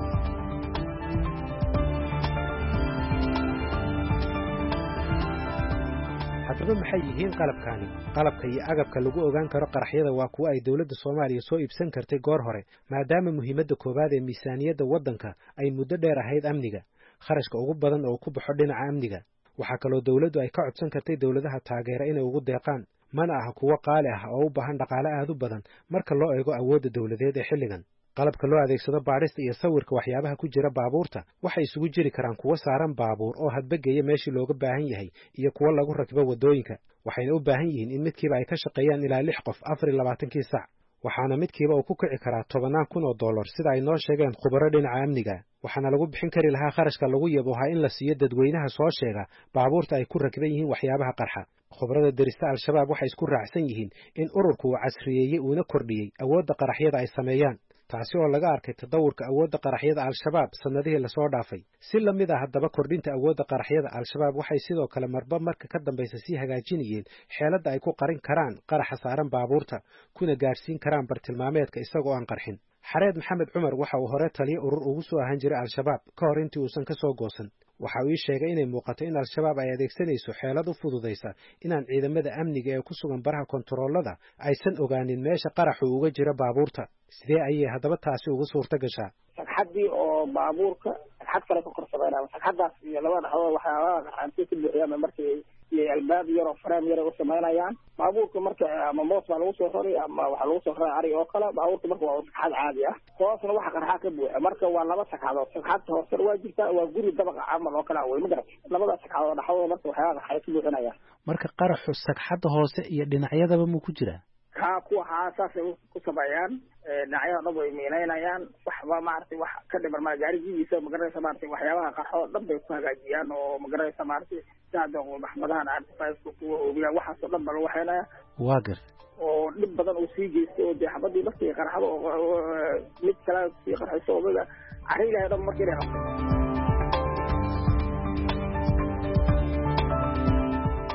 haddaba maxay yihiin qalabkaani qalabka iyo agabka lagu ogaan karo qaraxyada waa kuwo ay dowladda soomaaliya soo iibsan kartay goor hore maadaama muhiimadda koowaad ee miisaaniyadda waddanka ay muddo dheer ahayd amniga kharashka ugu badan oo ku baxo dhinaca amniga waxaa kaloo dowladdu ay ka codsan kartay dowladaha taageera inay ugu deeqaan mana aha kuwo qaali ah oo u baahan dhaqaale aad u badan marka loo eego awoodda dowladeed ee xilligan qalabka loo adeegsado baadhista iyo sawirka waxyaabaha ku jira baabuurta waxay isugu jiri karaan kuwo saaran baabuur oo hadbageeya meeshii looga baahan yahay iyo kuwo lagu rakibo waddooyinka waxayna u baahan yihiin in midkiiba ay ka shaqeeyaan ilaa lix qof afar iyo labaatankii sac waxaana midkiiba uu ku kici karaa tobannaan kun oo dollar sida ay noo sheegeen khubaro dhinaca amniga waxaana lagu bixin kari lahaa kharashka lagu yabohaa in la siiyo dadweynaha soo sheega baabuurta ay ku rakiban yihiin waxyaabaha qarxa khubarada derista al-shabaab waxay isku raacsan yihiin in ururku uu casriyeeyey uuna kordhiyey awoodda qaraxyada ay sameeyaan taasi oo laga arkay tadawurka awoodda qaraxyada al-shabaab sannadihii lasoo dhaafay si la mid ah haddaba kordhinta awoodda qaraxyada al-shabaab waxay sidoo kale marba marka ka dambaysa sii hagaajinayeen xeeladda ay ku qarin karaan qaraxa saaran baabuurta kuna gaadhsiin karaan bartilmaameedka isagoo aan qarxin xareed maxamed cumar waxa uu hore taliye urur ugu soo ahaan jiray al-shabaab ka hor intii uusan ka soo goosan waxa uu ii sheegay inay muuqato in al-shabaab ay adeegsanayso xeelad u fududaysa inaan ciidamada amniga ee ku sugan baraha kontaroolada aysan ogaanin meesha qaraxu uga jira baabuurta sidee ayay haddaba taasi ugu suurta gashaa sagxaddii oo baabuurka sagxad kale ka korsameynaya sagxaddaas iyo labada dhaxdood waxyaabaha qaxaantiya ku buuxiyaan markii iyo albaab yar oo faraam yar u samaynayaan baabuurka marka ama moos baa lagu soo rari ama waxaa lagu soo raray ari oo kale baabuurka marka waa sagxad caadi ah hoosna waxa qarxaa ka buuxa marka waa laba sagxadood sagxadta hoosena waa jirtaa waa guri dabaqa camal oo kale wey ma garat labada sagxadood dhaxdooda marka waxyaabaha qarxaya ka buuxinayaan marka qaraxu sagxadda hoose iyo dhinacyadaba muu ku jiraa kaa kuwa haa saasay ku sameeyaan dhinacyada dhan way miinaynayaan waxba maaragtay wax ka dhiman maa gaarigiisa magaranaysa maaragtay waxyaabaha qarxo dhan bay ku hagaajiyaan oo magaranaysa maaragtay saada maxmadahan artifaceka kuwa oobiyaan waxaasoo dhan ba lagu waxeynaya waa gar oo dhib badan uu sii geystay oo dee xabadii markii qarxado oo mid kale sii qarxayso omaga cari ilahay dhan markii inay qabto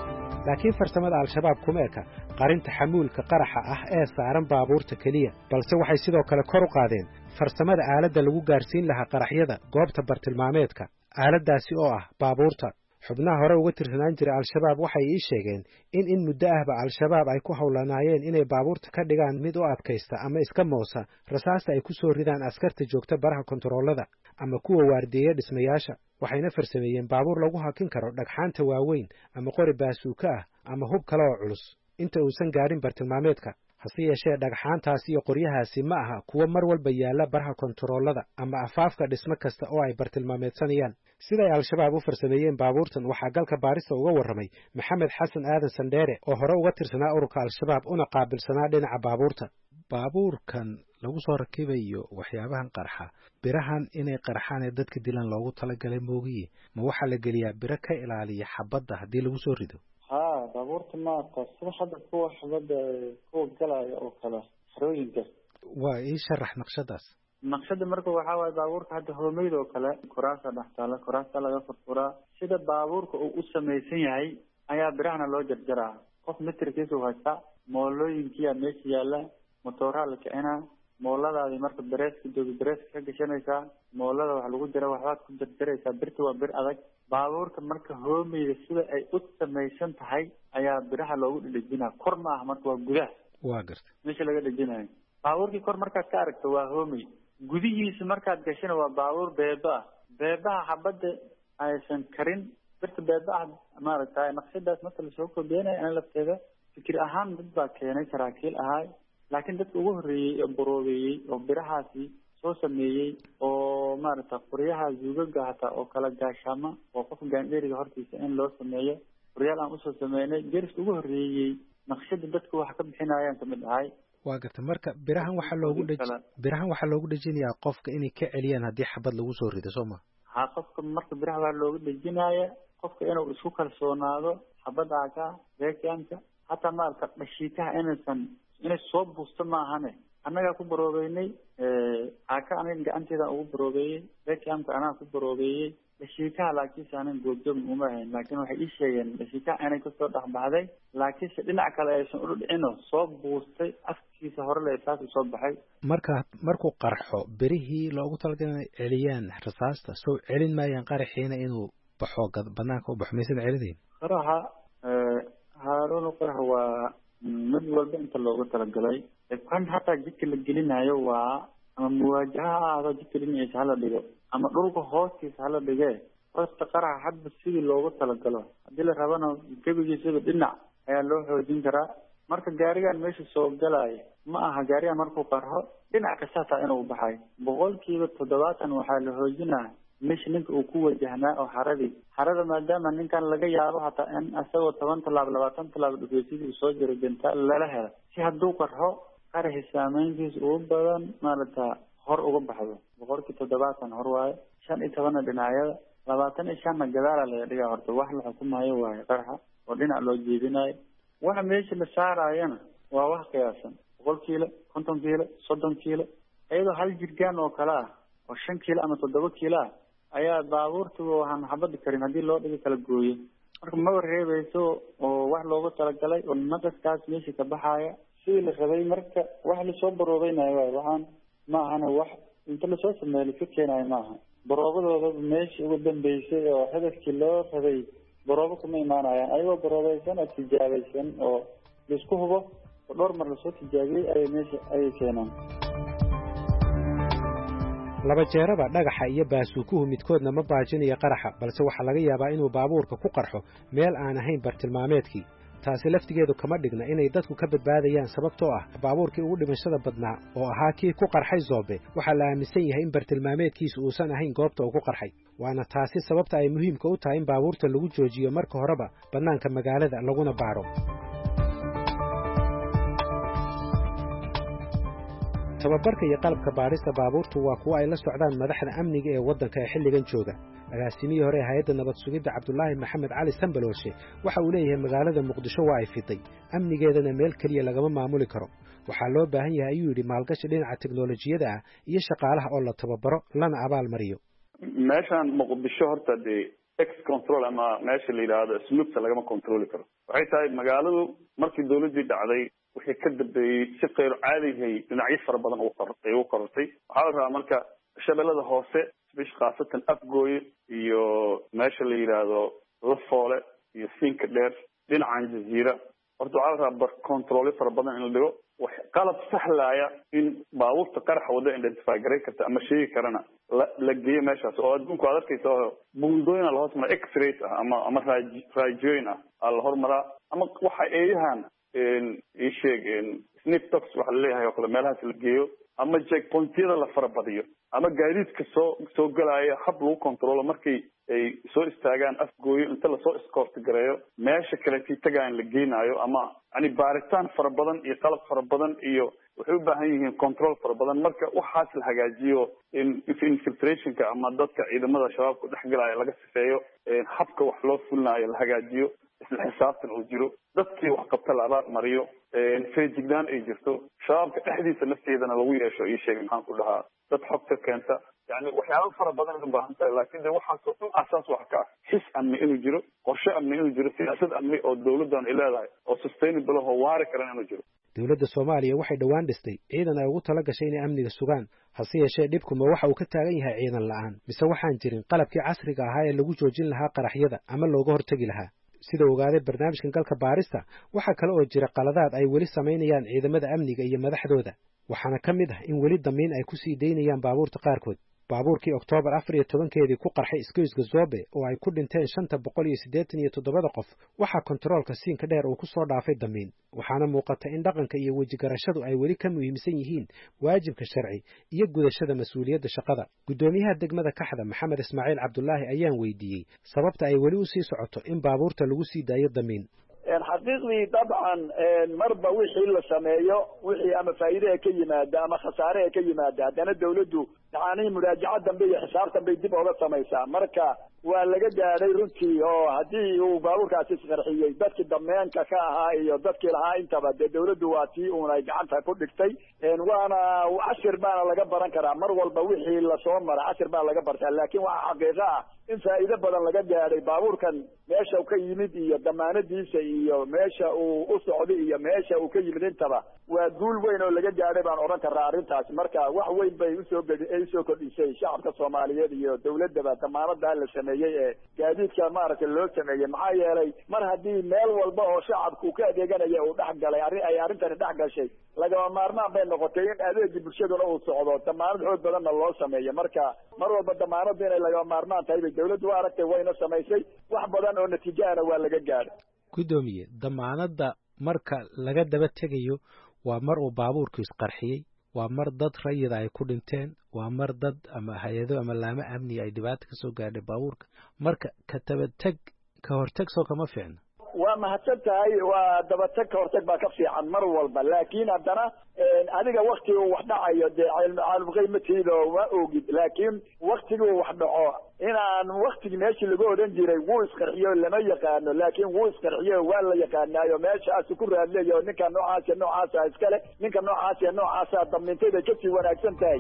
laakiin farsamada al-shabaab kuma eka qarinta xamuulka qaraxa ah ee saaran baabuurta keliya balse waxay sidoo kale kor u qaadeen farsamada aaladda lagu gaarsiin lahaa qaraxyada goobta bartilmaameedka aaladdaasi oo ah baabuurta xubnaha hore uga tirsanaan jiray al-shabaab waxay ii sheegeen in in muddo ahba al-shabaab ay ku howlanaayeen inay baabuurta ka dhigaan mid u adkaysta ama iska moosa rasaasta ay ku soo ridaan askarta joogta baraha kontaroolada ama kuwa waardiyeya dhismayaasha waxayna farsameeyeen baabuur lagu hakin karo dhagxaanta waaweyn ama qori baasuuka ah ama hub kale oo culus inta uusan gaadhin bartilmaameedka hase yeeshee dhagxaantaasi iyo qoryahaasi ma aha kuwo mar walba yaalla baraha kontaroolada ama afaafka dhismo kasta oo ay bartilmaameedsanayaan siday al-shabaab u farsameeyeen baabuurtan waxaa galka baarista uga warramay maxamed xasan aadan sandheere oo hore uga tirsanaa ururka al-shabaab una qaabilsanaa dhinaca baabuurta baabuurkan lagu soo rakibayo waxyaabahan qarxa birahan inay qarxaan ee dadka dilan loogu talagalay moogiye ma waxaa la geliyaa biro ka ilaaliya xabadda haddii lagu soo rido ha baabuurta maarta sida hadda kuwa xabadda kuwa galaya oo kale xarooyinka waa ii sharax naqshadaas naqshada marka waxaa waaye baabuurka hadda hoomeyda oo kale kuraasa dhex taala kuraasta laga furfuraa sida baabuurka uu u samaysan yahay ayaa birahana loo jarjaraa qof mitirkiisu haysta moolooyinkiyaa meesha yaalla motooraa la kicinaa mooladaadi marka bereeska jooga bereeska ka gashanaysaa moolada waxa lagu jira waxbaad ku jarjaraysaa birta waa bir adag baabuurka marka hoomeyda sida ay u samaysan tahay ayaa biraha loogu dhedhejinaa kor ma aha marka waa gudaha waa garta meesha laga dhejinayo baabuurkii kor markaad ka aragto waa hoomey gudihiisa markaad gashana waa baabuur beeba ah beebaha xabadda aysan karin birta beeba ah maaragtay naqshadaas marka lasoo kobeenayo ana lafteeda fikir ahaan dad baa keenay saraakiil ahaay laakiin dadka ugu horreeyey oo boroobeeyey oo birahaasi soo sameeyey oo maaragta qoryaha zuugaga hataa oo kala gaashaama oo qofka gaandheeriga hortiisa in loo sameeyo qoryaal aan usoo sameynay jeriska ugu horreeyey naqshada dadka wax ka bixinayaan kamid ahay waa garta marka birahan waxaa loogu dheji birahan waxaa loogu dhejinayaa qofka inay ka celiyaan haddii xabad lagu soo rido soo ma ha qofka marka biraha waa loogu dhejinaya qofka inuu isku kalsoonaado xabadda aka reekanka hataa maaragta dhashiikaha inaysan inay soo buusto maahane annagaa ku baroobeynay aka aniga gacanteeda ugu baroobeeyey reekanka anaga ku baroobeeyey dhashiikaha laakiinse anan goobjoog uma ahayn laakiin waxay ii sheegeen dhashiikaha inay kasoo dhexbaxday laakiinse dhinac kale aysan ula dhicino soo buustay afkiisa hore le saas soo baxay marka markuu qarxo birihii loogu talagalay inay celiyaan rasaasta soo celin maayaan qaraxiina inuu baxo banaanka u baxo maysan celinayn qaraxa haaruun qarax waa mid walba inta loogu talagalay kan hataa jidka la gelinayo waa ama muwaajaha ha ahdo jidka dhinaciisa hala dhigo ama dhulka hoostiisa hala dhigee hoosta qaraxa hadba sidii loogu talagalo haddii la rabana gebigiisaba dhinac ayaa loo xoojin karaa marka gaarigan meesha soo galaya ma aha gaarigan markuu qarxo dhinac kasta hataa inuu baxay boqolkiiba toddobaatan waxaa la xoojinaa meesha ninka uu ku wajahnaa oo xaradii xarada maadaama ninkan laga yaabo hataa in isagoo toban tallaab labaatan tallaab dhufeysidii uu soo jiro janta lala helo si hadduu qarxo qaraxi saameyntiisa ugu badan maaragta hor uga baxdo boqolkii toddobaatan hor waaye shan iyo tobanna dhinacyada labaatan iyo shanna gadaala laga dhigaa horta wax la xukumaayo waaye qaraxa oo dhinac loo jeedinayo waxa meesha la saarayana waa wax qiyaasan boqol kiilo konton kiilo soddon kiilo iyadoo hal jirgaan oo kale ah oo shan kiilo ama toddoba kiilo ah ayaa baabuurta waxaan xabadi karin haddii loo dhigo kala gooyo marka ma wareebayso oo wax loogu talagalay oo naqaskaas meesha ka baxaya sidii la rabay marka wax lasoo baroobeynayo waay waxaan ma ahana wax inta lasoo sameeyo laska keenayo ma aha baroobadooda meesha ugu dambeysay oo hadafkii loo rabay baroobo kuma imaanayaan ayagoo baroobaysan oo tijaabaysan oo laisku hubo oo dhowr mar lasoo tijaabiyey ayay meesha ayay keenaan laba jeeraba dhagaxa iyo baasuukuhu midkoodna ma baajinayo qaraxa balse waxaa laga yaabaa inuu baabuurka ku qarxo meel aan ahayn bartilmaameedkii taasi laftigeedu kama dhigna inay dadku ka badbaadayaan sababtoo ah baabuurkii ugu dhimashada badnaa oo ahaa kii ku qarxay Zoobe waxaa la aaminsan yahay in bartilmaameedkiisu uusan ahayn goobta uu ku qarxay waana taasi sababta ay muhiimka u tahay in baabuurta lagu joojiyo marka horeba bannaanka magaalada laguna baaro tababarka iyo qalabka baarista baabuurtu waa kuwa ay la socdaan madaxda amniga ee waddanka ee xilligan jooga agaasimihii hore ee hay'adda nabad sugidda Cabdullaahi Maxamed Cali Sambalooshe waxa uu leeyahay magaalada Muqdisho waa ay fiday amnigeedana meel kaliya lagama maamuli karo waxaa loo baahan yahay ayuu yidhi maalgashi dhinaca teknolojiyada ah iyo shaqaalaha oo la tababaro lana abaal mariyo meeshaan Muqdisho horta dee ex control ama meesha la yidhaahdo smugta lagama controli karo waxay tahay magaaladu markii dawladdii dhacday wixii ka dambeeyey si kayr caadihay dhinacyo fara badan ay u korortay waxaa la rabaa marka shabeellada hoose bish khaasatan afgooye iyo meesha la yidhaahdo lafoole iyo siinka dheer dhinacan jaziira horta waxaa la rabaa bar controlyo fara badan in la dhigo wax qalab sahlaya in baabuurta qaraxa wada identify garay karta ama sheegi karana la la geeyo meeshaas oo adduunku aad arkaysa buundooyin la hoos mara x-rays ah ama ama raajooyin ah la hormaraa ama waxa eeyahan ii sheeg snip tox waxa la leeyahay oo kale meelahaas la geeyo ama checkpointyada la farabadiyo ama gaadiidka soo soo galaya hab lagu controlo markii ay soo istaagaan afgooyo inta lasoo escort gareeyo meesha kale tii tagaan la geenayo ama yani baaritaan fara badan iyo qalab fara badan iyo waxay u baahan yihiin control fara badan marka waxaas la hagaajiyo in infiltrationka ama dadka ciidamada shabaabka dhex galaya laga sifeeyo habka wax loo fulinayo la hagaajiyo isla xisaabtan uu jiro dadkii wax qabta la abaar mariyo feejignaan ay jirto shabaabka dhexdiisa nafteedana lagu yeesho ii sheegay maxaan ku dhahaa dad xogta keenta yani waxyaaba fara badan u baahan tahay laakiin de waxaasoo dhan asaas wax ka ah xis amni inuu jiro qorshe amni inuu jiro siyaasad amni oo dawladdan ay leedahay oo sustainable oo waari karan inuu jiro dowladda Soomaaliya waxay dhawaan dhistay ciidan ay ugu tala gashay inay amniga sugaan hase yeeshee dhibkuma waxa uu ka taagan yahay ciidan la'aan mise waxaan jirin qalabkii casriga ahaa ee lagu joojin lahaa qaraxyada ama looga hortagi lahaa sida ogaaday barnaamijkan galka baarista waxa kale oo jira qaladaad ay weli sameynayaan ciidamada amniga iyo madaxdooda waxaana ka mid ah in weli damiin ay ku sii deynayaan baabuurta qaarkood baabuurkii Oktoobar afar iyo tobankeedii ku qarxay isgoyska Zobe oo ay ku dhinteen shan boqol iyo siddeetan iyo toddoba qof waxa kontaroolka siinka dheer uu ku soo dhaafay damiin waxaana muuqata in dhaqanka iyo weji garashadu ay weli ka muhiimsan yihiin waajibka sharci iyo gudashada mas'uuliyadda shaqada gudoomiyaha degmada Kaxda Maxamed Ismaaciil Cabdullaahi ayaan weydiiyey sababta ay weli u sii socoto in baabuurta lagu sii daayo damiin xaqiiqdii dabcan marba wixii la sameeyo wixii ama faa'iido ka yimaada ama khasaare ka yimaada haddana dawladdu yacni muraajaca dambe iyo xisaab dambe dib uga samaysaa marka waa laga gaadhay runtii oo haddii uu baabuurkaasi isqarxiyey dadkii dameenka ka ahaa iyo dadkii lahaa intaba dee dawladdu waa tii uun ay gacanta ku dhigtay waana cashir baana laga baran karaa mar walba wixii lasoo mara cashir baa laga bartaa laakiin waxaa xaqiiqo ah in faa'iido badan laga gaadhay baabuurkan meesha uu ka yimid iyo damaanadiisa iyo meesha uu u socday iyo meesha uu ka yimid intaba waa guul weyn oo laga gaadhay baan odhan karaa arrintaas marka wax weyn bay usoo ay usoo kordhisay shacabka Soomaaliyeed iyo dawladaba damaanada la sameeyay ee gaadiidka maaragtay loo sameeyay maxaa yeelay mar haddii meel walba oo shacabku ka adeeganaya uu dhex galay arrin ay arrintani dhex gashay lagama maarmaan bay noqotay in adeegii bulshaduna uu socdo damaanad xoog badanna loo sameeyo marka mar walba damaanadu inay lagama maarmaan tahay bay dawladdu u aragtay wayna samaysay wax badan oo natiijahana waa laga gaadhay gudoomiye damaanada marka laga daba tegayo waa mar uu baabuurku isqarxiyey waa mar dad rayida ay ku dhinteen waa mar dad ama hay'ado ama laamo amni ay dhibaato ka soo gaadhay baabuurka marka ka tabatag ka hortag soo kama fiicna waa mahadsan tahay waa dabatag ka hortag baa ka fiican mar walba laakiin haddana adiga waktiga uu wax dhacayo dee caalamqaymatiida waa ogid laakiin waktiga uu wax dhaco inaan waktigi meeshii lagu odhan jiray wuu isqarxiyo lama yaqaano laakiin wuu isqarxiyo waa la yaqaanaayo meeshaas ku raadleeyo ninka noocaas iyo noocaasa iskale ninka noocaas iyo noocaasa damintayda kasii wanaagsan tahay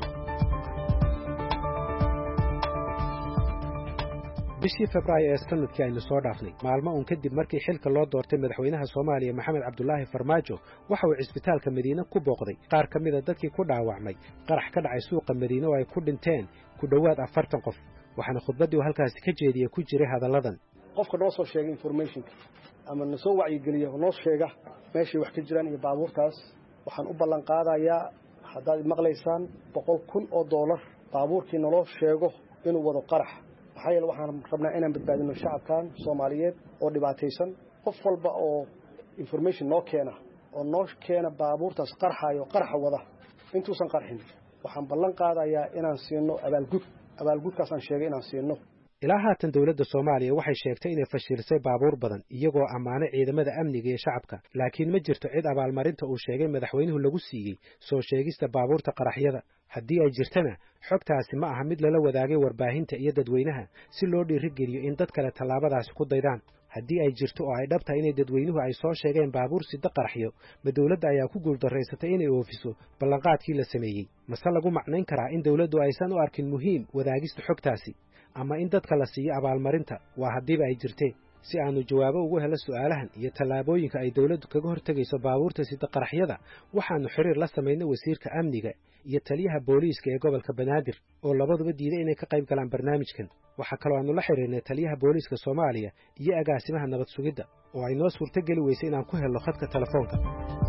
bishii Febraayo ee sanadkii aynu soo dhaafnay maalmo uun kadib markii xilka loo doortay madaxweynaha Soomaaliya Maxamed Cabdullaahi Farmaajo waxa uu cisbitaalka Madiina ku booqday qaar ka mid ah dadkii ku dhaawacmay qarax ka dhacay suuqa Madiina oo ay ku dhinteen ku dhawaad afartan qof waxaana khudbadii halkaasi ka jeediyay ku jiray hadalladan qofka noo soo sheegay information ama noo soo wacyigeliyo noo sheega meeshii wax ka jiraan iyo baabuurtaas waxaan u ballan qaadayaa haddaad maqlaysaan boqol kun oo dollar baabuurkii naloo sheego inuu wado qarax maxaa yeele waxaan rabnaa inaan badbaadino shacabkan Soomaaliyeed oo dhibaataysan qof walba oo information noo keena oo noo keena baabuurtaas qarxayo qaraxa wada intuusan qarxin waxaan ballan qaadayaa inaan siino abaalgud abaalgudkaas aan sheegay inaan siino ilaa haatan dawladda Soomaaliya waxay sheegtay inay fashilsay baabuur badan iyagoo amaanay ciidamada amniga ee shacabka laakiin ma jirto cid abaalmarinta uu sheegay madaxweynuhu lagu siiyay soo sheegista baabuurta qaraxyada haddii ay jirtana xogtaasi ma aha mid lala wadaagay warbaahinta iyo dadweynaha si loo dhiirigeliyo in dad kale tallaabadaasi ku daydaan haddii ay jirto oo ay dhabtahay inay dadweynuhu ay soo sheegeen baabuur sida qaraxyo ma dawladda ayaa ku guuldarraysatay inay oofiso ballanqaadkii la sameeyey mase lagu macnayn karaa in dawladdu aysan u arkin muhiim wadaagista xogtaasi ama in dadka la siiyo abaalmarinta waa haddiiba ay jirteen si aanu jawaabo ugu helo su'aalahan iyo tallaabooyinka ay dawladdu kaga hortegayso baabuurta sida qaraxyada waxaannu xiriir la samaynay wasiirka amniga iyo taliyaha booliiska ee gobolka banaadir oo labaduba diiday inay ka qayb galaan barnaamijkan waxaa kaloo aanu la xiriirnay taliyaha booliiska soomaaliya iyo agaasimaha nabad sugidda oo ay noo suurtogeli weysay inaan ku helno khadka telefoonka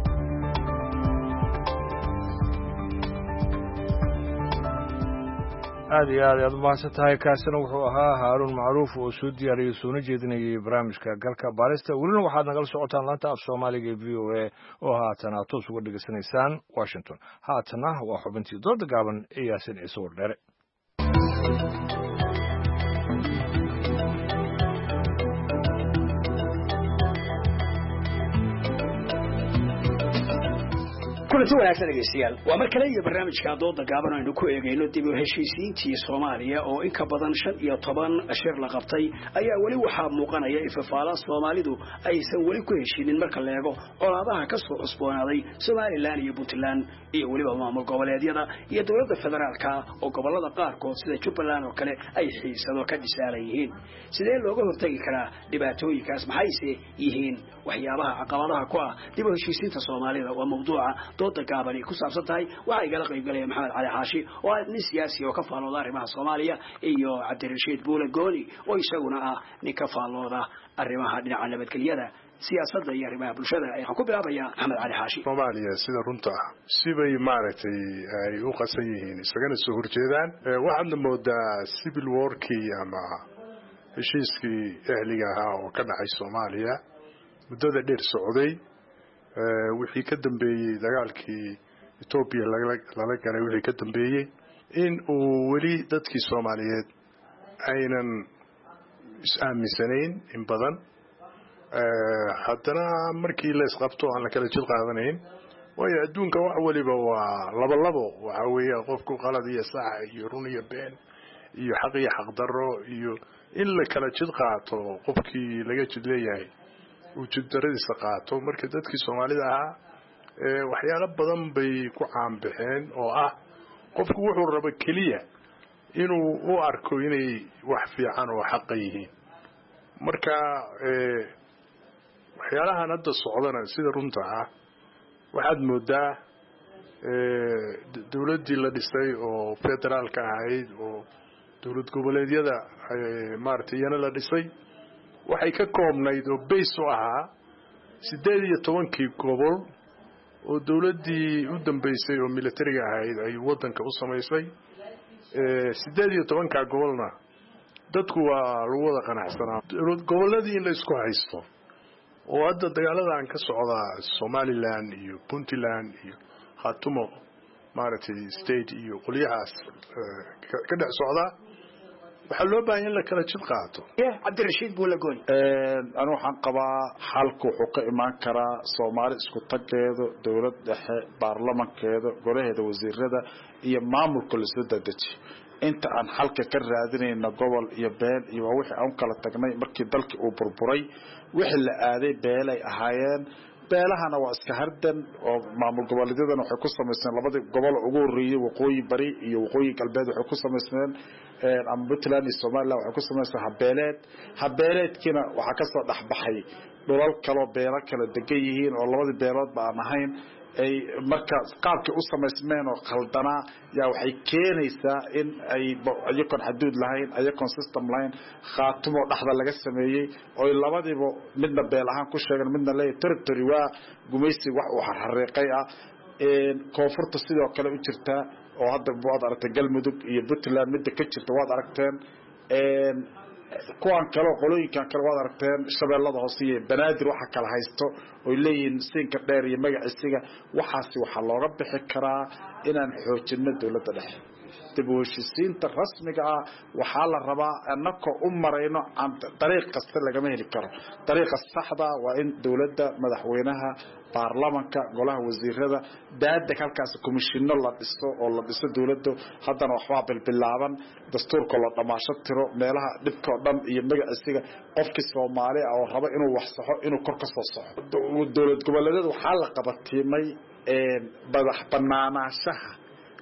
aad iyo aad ayaad u mahadsan tahay kaasina wuxuu ahaa haaruun macruuf oo soo diyaariyey soona jeedinayay barnaamijka galka baarista welina waxaad nagala socotaan laanta af soomaaliga ee v o a oo haatana toos uga dhegaysanaysaan washington haatana waa xubintii dooda gaaban ee yaasin ciise wardheere kulanti wanaagsan dhegeystayaal waa mar kale iyo barnaamijka dooda gaaban aynu ku eegayno dib u heshiisiintii Soomaaliya oo in ka badan shan iyo toban shir la qabtay ayaa wali waxaa muuqanaya ifafaala Soomaalidu aysan wali ku heshiinin marka la eego colaadaha ka soo cusboonaaday Somaliland iyo Puntland iyo waliba maamul goboleedyada iyo dowladda federaalka oo gobolada qaarkood sida Jubaland oo kale ay xiisado ka dhisaalayeen sidee looga hortagi karaa dhibaatooyinkaas maxayse yihiin waxyaabaha caqabadaha ku ah dib u heshiisiinta Soomaalida waa mawduuca dooda gaabani ku saabsan tahay waxa ay gala qayb galay Maxamed Cali Xaashi oo ah nin siyaasi oo ka faalooda arrimaha Soomaaliya iyo Cabdirashiid Buule Gooni oo isaguna ah nin ka faalooda arrimaha dhinaca nabadgelyada siyaasadda iyo arrimaha bulshada ay ku bilaabayaan Maxamed Cali Xaashi Soomaaliya sida runta ah sibay maaragtay ay u qasan yihiin isagana soo horjeedaan waxaad moodaa civil war-kii ama heshiiskii ahliga ahaa oo ka dhacay Soomaaliya muddada dheer socday wixii ka dambeeyay dagaalkii Ethiopia lala galay wixii ka dambeeyay in uu wali dadkii Soomaaliyeed aynan is-aaminsanayn in badan haddana markii la isqabto aan la kala jid qaadanayn waayo adduunka wax waliba waa laba labo waxa weeye qofku qalad iyo sax iyo run iyo been iyo xaq iyo xaq darro iyo in la kala jid qaato qofkii laga jid leeyahay ujeedadiisa qaato marka dadkii Soomaalida ahaa ee waxyaalo badan bay ku caanbixeen oo ah qofku wuxuu rabo kaliya inuu u arko inay wax fiican oo xaq yihiin marka ee waxyaalahan hadda socdana sida runta ah waxaad moodaa ee dawladdii la dhisay oo federaalka ahayd oo dawlad goboleedyada maartay yana la dhisay waxay ka koobnayd oo base u ahaa sideed iyo tobankii gobol oo dawladdii u dambeysay oo militariga ahayd ay wadanka u samaysay ee sideed iyo tobanka gobolna dadku waa lagu wada qanacsanaa goboladii in la isku haysto oo hadda dagaaladan ka socda Somaliland iyo Puntland iyo Khartoum maartay state iyo qoliyahaas ka dhac socda waxa loo baahan in la kala jid qaato ee Cabdirashiid Buule Gooni ee anu waxaan qabaa xalku wuxuu ka imaan karaa Soomaali isku tageedo dawlad dhexe baarlamankeeda golaheeda wasiirada iyo maamulka la soo dedeji inta aan xalka ka raadinayna gobol iyo beel iyo wixii aan kala tagnay markii dalkii uu burburay wixii la aaday beel ay ahaayeen beelahana waa iska hardan oo maamul goboleedyadana waxay ku sameeyeen labadii gobol ugu horeeyay waqooyi bari iyo waqooyi galbeed waxay ku sameeyeen ee ama Puntland iyo Somaliland waxay ku sameeyeen habeeleed habeeleedkina waxa ka soo dhaxbaxay dhulal kale oo beelo kala degan yihiin oo labadii beelood baan ahayn ay marka qaabkii u sameysmeen oo khaldana yaa waxay keenaysaa in ay ayakon xaduud lahayn ayakon system lahayn khaatumo dhaxda laga sameeyay oo labadiiba midna beel ahaan ku sheegan midna leey territory waa gumaysi wax uu xariiqay ah ee koonfurta sidoo kale u jirta oo hadda waad aragtay Galmudug iyo Puntland midda ka jirta waad aragteen ee kuwan kale qolooyinkan kale waad aragteen shabeellada hoose iyo banaadir waxa kala haysto oo leeyihiin siinka dheer iyo magaciisiga waxaasi waxa looga bixi karaa inaan xoojino dawladda dhexe dib u heshiisiinta rasmiga ah waxa la rabaa annaka u marayno aan dariiq kasta laga heli karo dariiqa saxda waa in dawladda madaxweynaha baarlamanka golaha wasiirada daadda halkaas komishiino la dhisto oo la dhiso dawladda haddana waxba bilbilaaban dastuurka la dhamaasho tiro meelaha dhibka dhan iyo magaciisiga qofkii Soomaali ah oo raba inuu wax saxo inuu kor ka soo saxo dawlad goboleedyada waxa la qabatimay ee madax banaanaanshaha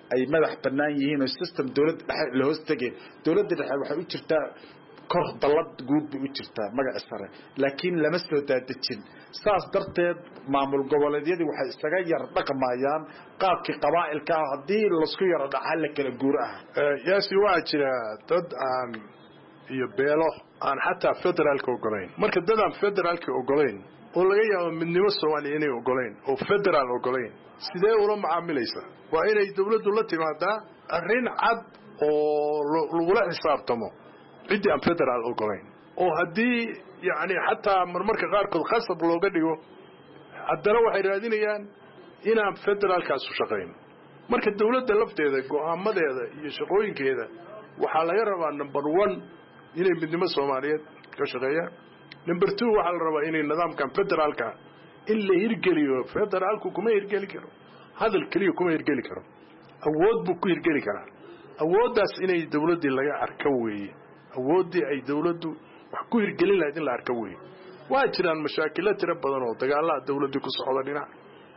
ay madax bannaan yihiin oo system dawladda dhexe la hoos tegeen dawladda dhexe waxay u jirtaa kor dalad guud bay u jirtaa magaca sare laakiin lama soo daadejin saas darteed maamul goboleedyadii waxay isaga yar dhaqmayaan qaabkii qabaa'ilka ah haddii laisku yaro dhaca la kala guur ah yaasi waxaa jira dad aan iyo beelo aan xataa federaalka ogolayn marka dad aan federaalka ogolayn oo laga yaabo midnimo Soomaaliya inay ogolayn oo federaal ogolayn sidee ula macaamilaysa waa inay dawladdu la timaadaa arrin cad oo lagula xisaabtamo cidii aan federaal ogolayn oo haddii yani xataa marmarka qaarkood khasab looga dhigo haddana waxay raadinayaan inaan federaalkaas u shaqayn marka dawladda lafteeda go'aamadeeda iyo shaqooyinkeeda waxaa laga rabaa number one inay midnimo Soomaaliyeed ka shaqeeyaan number two waxaa la rabaa inay nidaamkan federaalka in la hirgeliyo federaalku kuma hirgeli karo hadal kaliya kuma hirgeli karo awood buu ku hirgeli karaa awooddaas inay dawladdii laga arka weeye awoodii ay dawladdu wax ku hirgelin lahayd in la arka weeye waa jiraan mashaakilo tiro badan oo dagaalada dawladdu ku socda dhinac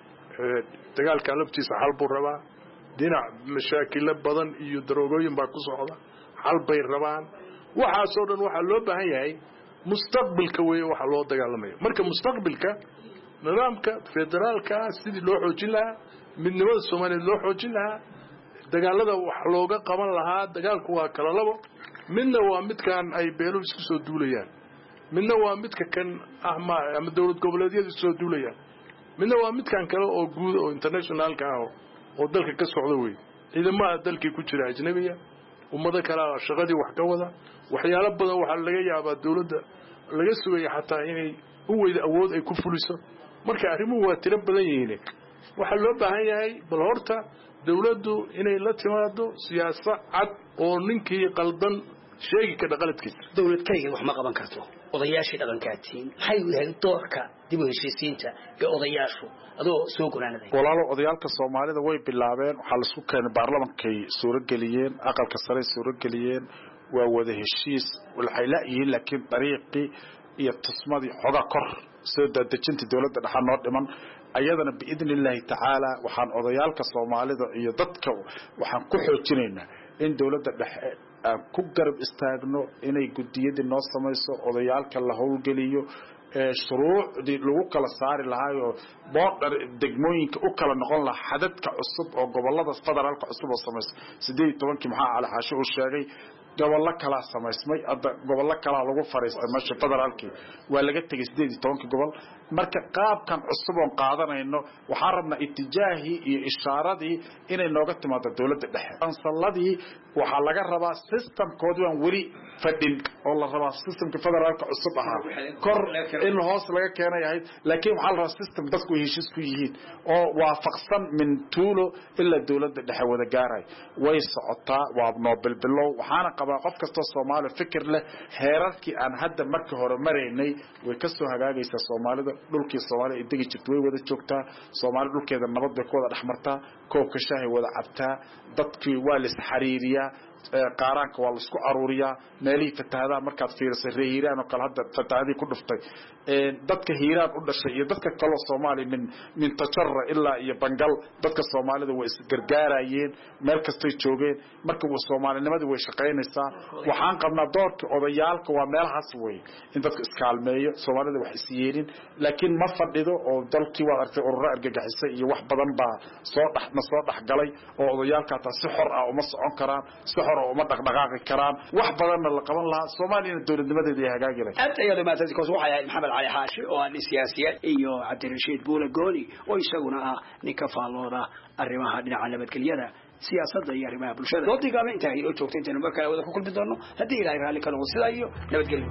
dagaalka laftiisa xal buu rabaa dhinac mashaakilo badan iyo daroogooyin baa ku socda xal bay rabaan waxaasoo dhan waxaa loo baahan yahay mustaqbalka weeye waxa loo dagaalamayo marka mustaqbalka nidaamka federaalka sidii loo xoojin lahaa midnimada Soomaaliyeed loo xoojin lahaa dagaalada wax looga qaban lahaa dagaalku waa kala labo midna waa midkan ay beelo isku soo duulayaan midna waa midka kan ahma ama dawlad goboleedyada isku soo duulayaan midna waa midkan kale oo guud oo internationalka ah oo dalka ka socda weey ciidamada dalkii ku jira ajnabiga ummada kale shaqadii wax ka wada waxyaalo badan waxa laga yaabaa dawladda laga sugaya xataa inay u weydo awood ay ku fuliso marka arrimuhu waa tiro badan yihiin waxa loo baahan yahay bal horta dawladdu inay la timaado siyaasad cad oo ninkii qaldan sheegi ka dhaqaladkiisa dawladkayga wax ma qaban karto odayaashii dhaqankaatiin maxay u yahay doorka dib u heshiisiinta ee odayaashu adoo soo go'aanaday walaalo odayaalka Soomaalida way bilaabeen waxa la isku keenay baarlamankay suuro galiyeen aqalka sare suuro galiyeen waa wada heshiis waxay la yihiin laakiin dariiqi iyo tusmadii xoga kor soo dadajinta dawladda dhaxal noo dhiman ayadana biidin illaahi tacaala waxaan odayaalka Soomaalida iyo dadka waxaan ku xoojinaynaa in dawladda dhexe ku garab istaagno inay gudiyada noo samayso odayaalka la howlgeliyo ee shuruucdii lagu kala saari lahaa oo boodar degmooyinka u kala noqon lahaa xadadka cusub oo gobolada federaalka cusub oo samaysa sideed iyo toban maxaa cali xaashi uu sheegay gobollo kala samaysmay hadda gobollo kala lagu fariistay meesha federaalkii waa laga tagay sideed iyo toban gobol marka qaabkan cusub oo qaadanayno waxaan rabnaa itijaahi iyo ishaaradii inay nooga timaado dawladda dhexe ansaladii waxa laga rabaa systemkoodii aan wali fadhin oo la rabaa systemka federaalka cusub ahaa kor in hoos laga keenayahay laakiin waxa la rabaa system dadku heshiis ku yihiin oo waafaqsan min tuulo ila dawladda dhexe wada gaaray way socotaa waa Nobel bilow waxaana qabaa qof kasta Soomaali fikir leh heerarkii aan hadda markii hore mareynay way ka soo hagaagaysaa Soomaalida dhulkii Soomaaliya idigi jirtay way wada joogtaa Soomaali dhulkeeda nabad bay ku wada dhaxmartaa koobka shaahi wada cabtaa dadkii waa la xariiriyaa qaaraanka waa la isku aruuriyaa meelihii fatahaadaha markaad fiirisay reehiiraan oo kale hadda fatahaadii ku dhuftay dadka hiiraan u dhashay iyo dadka kale Soomaali min min tajarra ilaa iyo bangal dadka Soomaalida way isgargaarayeen meel kastay joogeen marka waa Soomaalinimadii way shaqaynaysaa waxaan qabnaa doorka odayaalka waa meelahaas way in dadka iskaalmeeyo Soomaalida wax isyeerin laakiin ma fadhido oo dalkii waa aragtay ururo argagixisay iyo wax badan baa soo dhaxna soo dhaxgalay oo odayaalka taa si xor ah uma socon karaan si xor ah uma dhaqdhaqaaqi karaan wax badan la qaban lahaa Soomaaliya dawladnimadeeda ay hagaagayaan aad ayadu ma taasi koos waxay Maxamed Cali Xaashi oo aan siyaasiyad iyo Cabdirashiid Buule Gooni oo isaguna ah ninka faalooda arrimaha dhinaca nabadgelyada siyaasadda iyo arrimaha bulshada doodiga ma inta ay oo joogtay inta markaa wada ku kulmi doono hadii ilaahay raali ka noqdo sida iyo nabadgelyo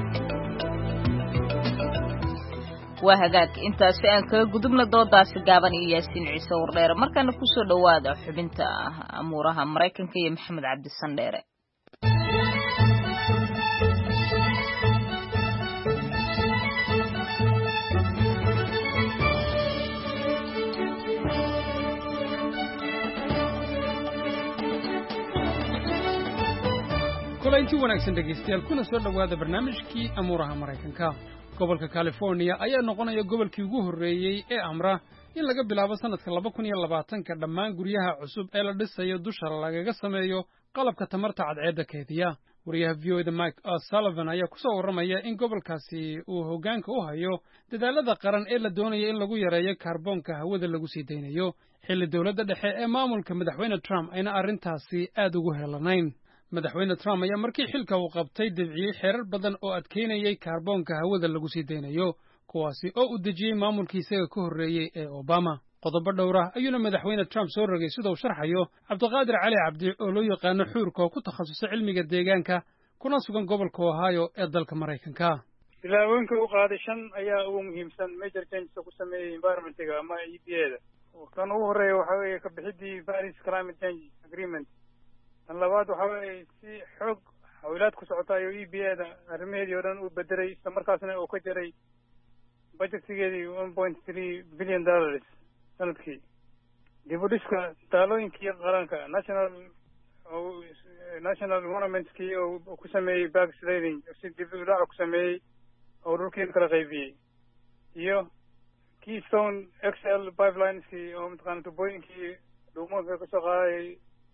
waa hagaag intaasi aan kaga gudubna doodaasi gaaban iyo Yaasiin Ciise Wardheere markana ku soo dhawaada xubinta amuuraha Mareykanka iyo Maxamed Cabdi Sandheere kulanti wanaagsan dhageystayaal kuna soo dhawaada barnaamijkii amuuraha Mareykanka gobolka california ayaa noqonaya gobolkii ugu horreeyey ee amra in laga bilaabo sannadka laba kun iyo labaatanka dhammaan guryaha cusub ee la dhisayo dusha lagaga sameeyo qalabka tamarta cadceedda keediya wariyaha v o da mike sullivan ayaa ku soo warramaya in gobolkaasi uu hoggaanka u hayo dadaalada qaran ee la doonaya in lagu yareeyo kaarboonka hawada lagu sii daynayo xilli dowladda dhexe ee maamulka madaxweyne trump ayna arrintaasi aad ugu helanayn madaxweyne trump ayaa markii xilka uu qabtay debciyey xeerar badan oo adkeynayay kaarboonka hawada lagu sii daynayo kuwaasi oo uu dejiyey maamulkii isaga ka horreeyey ee obama qodobo dhowr ah ayuuna madaxweyne trump soo rogay sida uu sharxayo cabdiqaadir cali cabdi oo loo yaqaano xuurka oo ku takhasusay cilmiga deegaanka kuna sugan gobolka ohio ee dalka maraykanka tillaabooyinka u qaaday shan ayaa ugu muhiimsan major changes ku sameeyey environmentiga ama e p a da kan ugu horreeya waxaa weeye ka bixidii paris climate change agreement tan labaad waxaa weeye si xoog xawilaad ku socota ayuu e p a da arrimaheedii oo dhan u bedelay isla markaasna uu ka jaray budgetgeedii one point three billion dollars sanadkii dib u dhiska taalooyinkii qaranka national national monumentskii oo ku sameeyey backsliding si dib u dhac ku sameeyey oo dhulkii kala qaybiyey iyo keystone x l pipelineski oo mataqaana tubooyinkii dhuumoodka kasoo qaadayay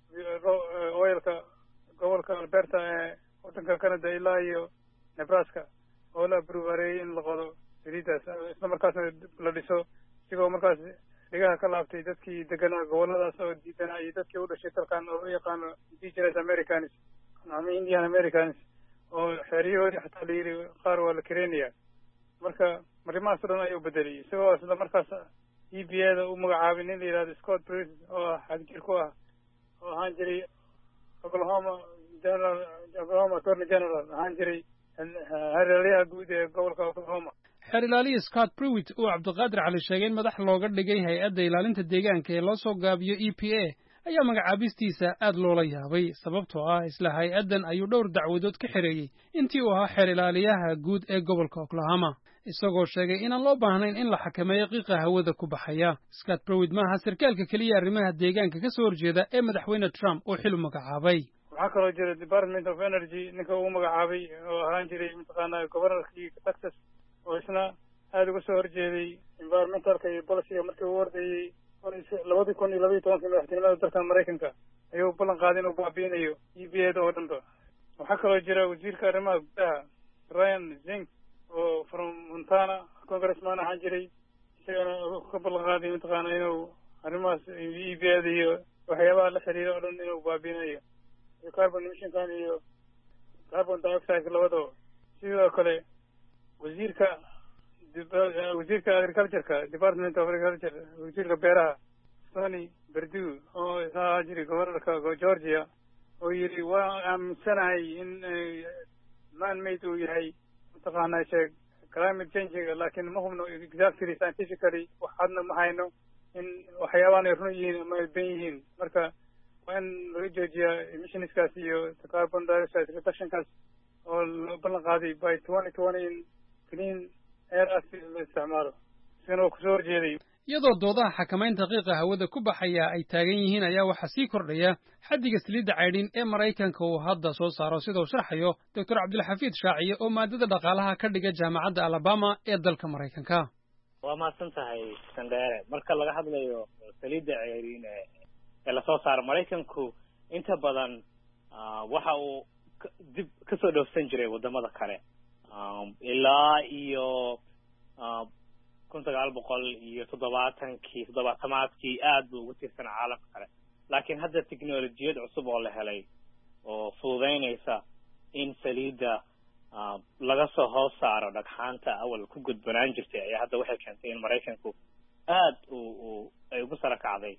oilka gobolka alberta ee waddanka canada ilaa iyo nebraska oo la abruvareeyey in la qodo saliidaas isla markaasna la dhiso isigoo markaas dhigaha ka laabtay dadkii deganaa goboladaas oo diidanaa iyo dadkii u dhashay dalkan oo loo yaqaano indigenous americans ama indian americans oo xeeryahoodii xataa la yidhi qaar waa la kareynaya marka arrimahaas o dhan ayuu bedelay isagoo isla markaas e p a da u magacaabay nin la yidhahdo scott pruitt oo ah xagjir ku ah oo ahaan jiray oklahoma general oklahoma attorney general ahaan jiray hareeryaha guud ee gobolka oklahoma xeer ilaaliya scott pruitt uu cabdiqaadir cali sheegay in madax looga dhigay hay-adda ilaalinta deegaanka ee loo soo gaabiyo e p a ayaa magacaabistiisa aad loola yaabay sababtoo ah isla hay-addan ayuu dhowr dacwadood ka xereeyey intii uu ahaa xeer ilaaliyaha guud ee gobolka oklahoma isagoo sheegay inaan loo baahnayn in la xakameeyo qiiqa hawada ku baxaya scott pruitt maaha sarkaalka keliya arrimaha deegaanka ka soo horjeeda ee madaxweyne trump uu xil u magacaabay waxaa kaloo jira department of energy ninka uu magacaabay oo ahaan jiray mataqaanaa gobornarkii texas oo isna aada uga soo horjeeday environmentalka iyo boliciga markii uu ordayey labadii kun iyo labaiyi tobankii madaxtinimada dalkan maraykanka ayuu ballan qaaday inuu baabiinayo e p a da oo dhanba waxaa kaloo jira wasiirka arrimaha gudaha ryan zink oo from montana congressman ahaan jiray isagana ka ballan qaaday mataqaana inuu arrimahaas e p a da iyo waxyaabaha la xiriira oo dhan inuu baabiinayo iyo carbon emissionkan iyo carbon dioxide labadaba sidoo kale wasiirka wasiirka agricultureka department of agriculture wasiirka beeraha sony berdu oo ahaa jiray gobornarka georgia oo yidhi waa aaminsanahay in man made uu yahay mataqaanaa sheeg climate changiga laakiin ma hubno exactly scientifically waxaadna ma hayno in waxyaabahan ay run yihiin ama ay ben yihiin marka waa in laga joojiyaa emissionskaas iyo carbon dioxide reductionkaas oo loo ballan qaaday by twenty twenty in clean air act la isticmaalo isagana waa kusoo horjeeday iyadoo doodaha xakamaynta qiiqa hawada ku baxaya ay taagan yihiin ayaa waxaa sii kordhaya xaddiga saliidda caydhin ee maraykanka uu hadda soo saaro sida uu sharxayo doctor cabdilxafiid shaaciye oo maadada dhaqaalaha ka dhiga jaamacadda alabama ee dalka maraykanka waa mahadsan tahay sandheere marka laga hadlayo saliidda caydhin ee lasoo saaro maraykanku inta badan waxa uu dib kasoo dhoofsan jiray wadamada kale ilaa iyo kun sagaal boqol iyo toddobaatankii toddobaatamaadkii aad buu ugu tirsan caalamka kale laakiin hadda technolojiyad cusub oo la helay oo fududeynaysa in saliidda laga soo hoos saaro dhagxaanta awal ku gudbanaan jirtay ayaa hadda waxay keentay in maraykanku aad uu ay ugu sara kacday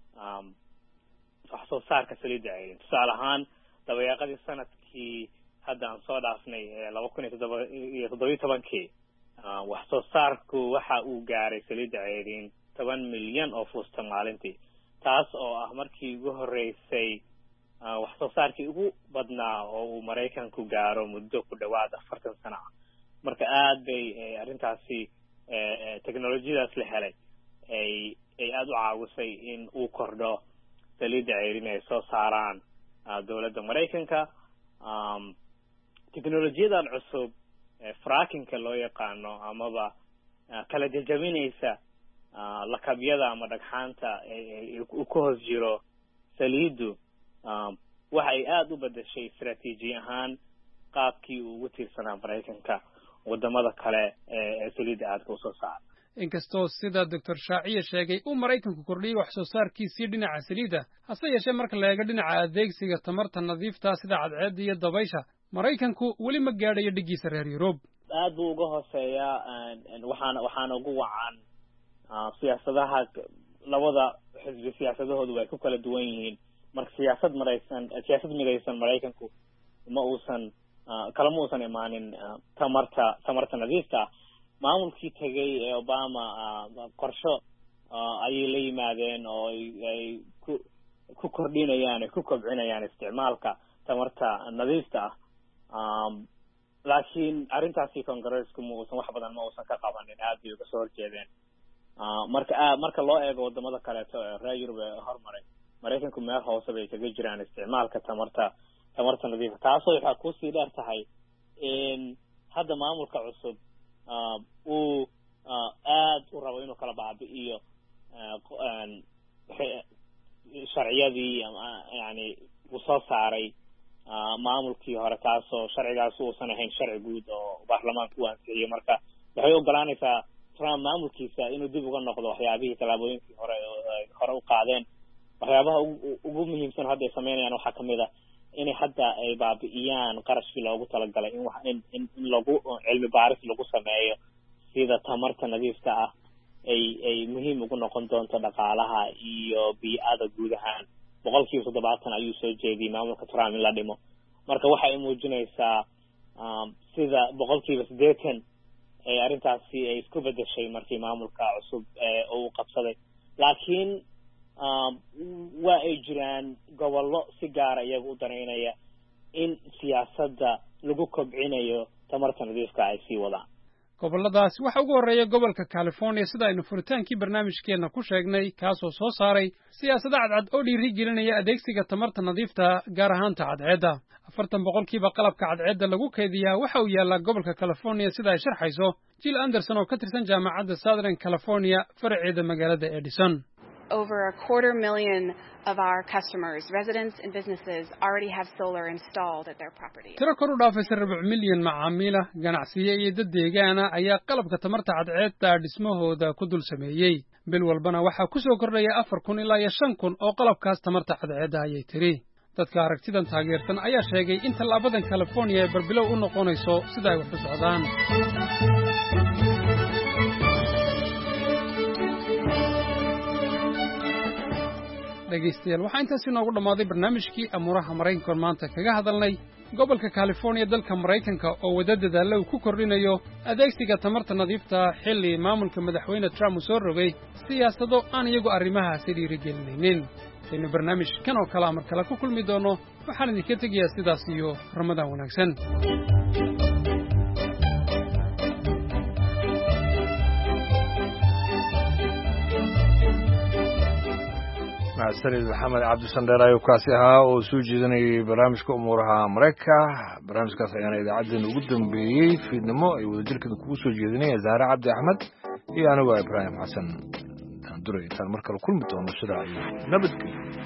wax soo saarka saliidda caydhin tusaale ahaan dabayaaqadii sanadkii hadda aan soo dhaafnay laba kun iyo toddoba iyo toddobiyi tobankii wax soo saarku waxa uu gaaray saliidda caydhin toban milyan oo fuusta maalintii taas oo ah markii ugu horreysay wax soo saarkii ugu badnaa oo uu maraykanku gaaro muddo ku dhawaad afartan sano ah marka aad bay arrintaasi technolojiyadaas la helay ay ay aada u caawisay in uu kordho saliidda caydhin ay soo saaraan dowladda maraykanka technolojiyadan cusub frackinka loo yaqaano amaba kala jajabinaysa lakabyada ama dhagxaanta ku hoos jiro saliidu waxa ay aada u bedeshay istaraatiiji ahaan qaabkii uu ugu tiirsanaa maraykanka wadamada kale ee saliidda aadka usoo saara inkastoo sida doctor shaaciye sheegay uu maraykanku kordhiyey wax soo saarkiisii dhinaca saliidda hase yeeshee marka la eego dhinaca adeegsiga tamarta nadiifta sida cadceedda iyo dabaysha maraykanku weli ma gaadhayo dhigiisa reer yurub aad buu uga hooseeyaa waxaana waxaana ugu wacan siyaasadaha labada xisbi siyaasadahoodu way ku kala duwan yihiin marka siyaasad maraysan siyaasad midaysan maraykanku ma uusan kala ma uusan imaanin tamarta tamarta nadiifta maamulkii tegay ee obama qorsho ayay la yimaadeen oo ay ku ku kordhinayaan ku kobcinayaan isticmaalka tamarta nadiifta ah laakiin arrintaasi congressku ma uusan wax badan ma uusan ka qabanin aad bay uga soo horjeedeen marka marka loo eego wadamada kaleeto ee reer yurub ee hormaray maraykanku meel hoose bay kaga jiraan isticmaalka tamarta tamarta nadiifta taasoo waxaa kusii dheer tahay in hadda maamulka cusub uu aad u rabo inuu kala baabi'iyo sharciyadii yani uu soo saaray maamulkii hore taasoo sharcigaas uusan ahayn sharci guud oo baarlamaanka u ansixiyo marka waxay ogolaanaysaa trump maamulkiisa inuu dib uga noqdo waxyaabihii tallaabooyinkii hore hore u qaadeen waxyaabaha ugu muhiimsan hadda ay samaynayaan waxaa kamid ah inay hadda ay baabi'iyaan qarashkii loogu talagalay in in in in lagu cilmi baaris lagu sameeyo sida tamarta nadiifta ah ay ay muhiim ugu noqon doonto dhaqaalaha iyo bii'ada guud ahaan boqolkiiba toddobaatan ayuu soo jeediyey maamulka Trump in la dhimo marka waxa ay muujinaysaa sida boqolkiiba siddeetan ee arrintaasi ay isku bedeshay markii maamulka cusub ee uu qabsaday laakiin waa ay jiraan gobollo si gaara iyaga u danaynaya in siyaasadda lagu kobcinayo tamarta nadiifka ay sii wadaan gobolladaasi waxa ugu horreeya gobolka California sida aynu furitaankii barnaamijkeena ku sheegnay kaasoo soo saaray siyaasada cadcad oo dhiiri gelinaya adeegsiga tamarta nadiifta gaar ahaan cadceedda afartan boqolkiiba qalabka cadceedda lagu kaydiyaa waxa uu yaalaa gobolka California sida ay sharxayso Jill Anderson oo ka tirsan jaamacadda Southern California faraceeda magaalada Edison Over a quarter million of our customers, residents and businesses already have solar installed at their property. Tiro kor u dhaafaysa rubuc milyan macaamiila ganacsiye iyo dad deegaana ayaa qalabka tamarta cadceedda dhismahooda ku dul sameeyay. Bil walbana waxaa ku soo kordhaya afar kun ilaa shan kun oo qalabkaas tamarta cadceedda ayay tiri. Dadka aragtidan taageersan ayaa sheegay in tallaabadan California ay barbilow u noqonayso sida ay wax u socdaan. dhegaystayaal waxaa intaasi noogu dhammaaday barnaamijkii amuuraha maraykanka maanta kaga hadalnay gobolka California dalka Maraykanka oo wada dadaalla uu ku kordhinayo adeegsiga tamarta nadiifta xilli maamulka madaxweyne Trump uu soo rogay siyaasado aan iyagu arrimahaasi dhiirigelinaynin aynu barnaamijkan oo kale mar kale ku kulmi doono waxaan idinka tegayaa sidaas iyo ramadaan wanaagsan سيد محمد عبد السندر أيو كاسيها وسوجدني برامج كأمورها أمريكا برامج كاسيانا إذا عدنا وقدم بي في النمو وذلك نكون سوجدني زهرة عبد أحمد إيه أنا وإبراهيم حسن دري كان مركل كل متوم الشرعي نبدك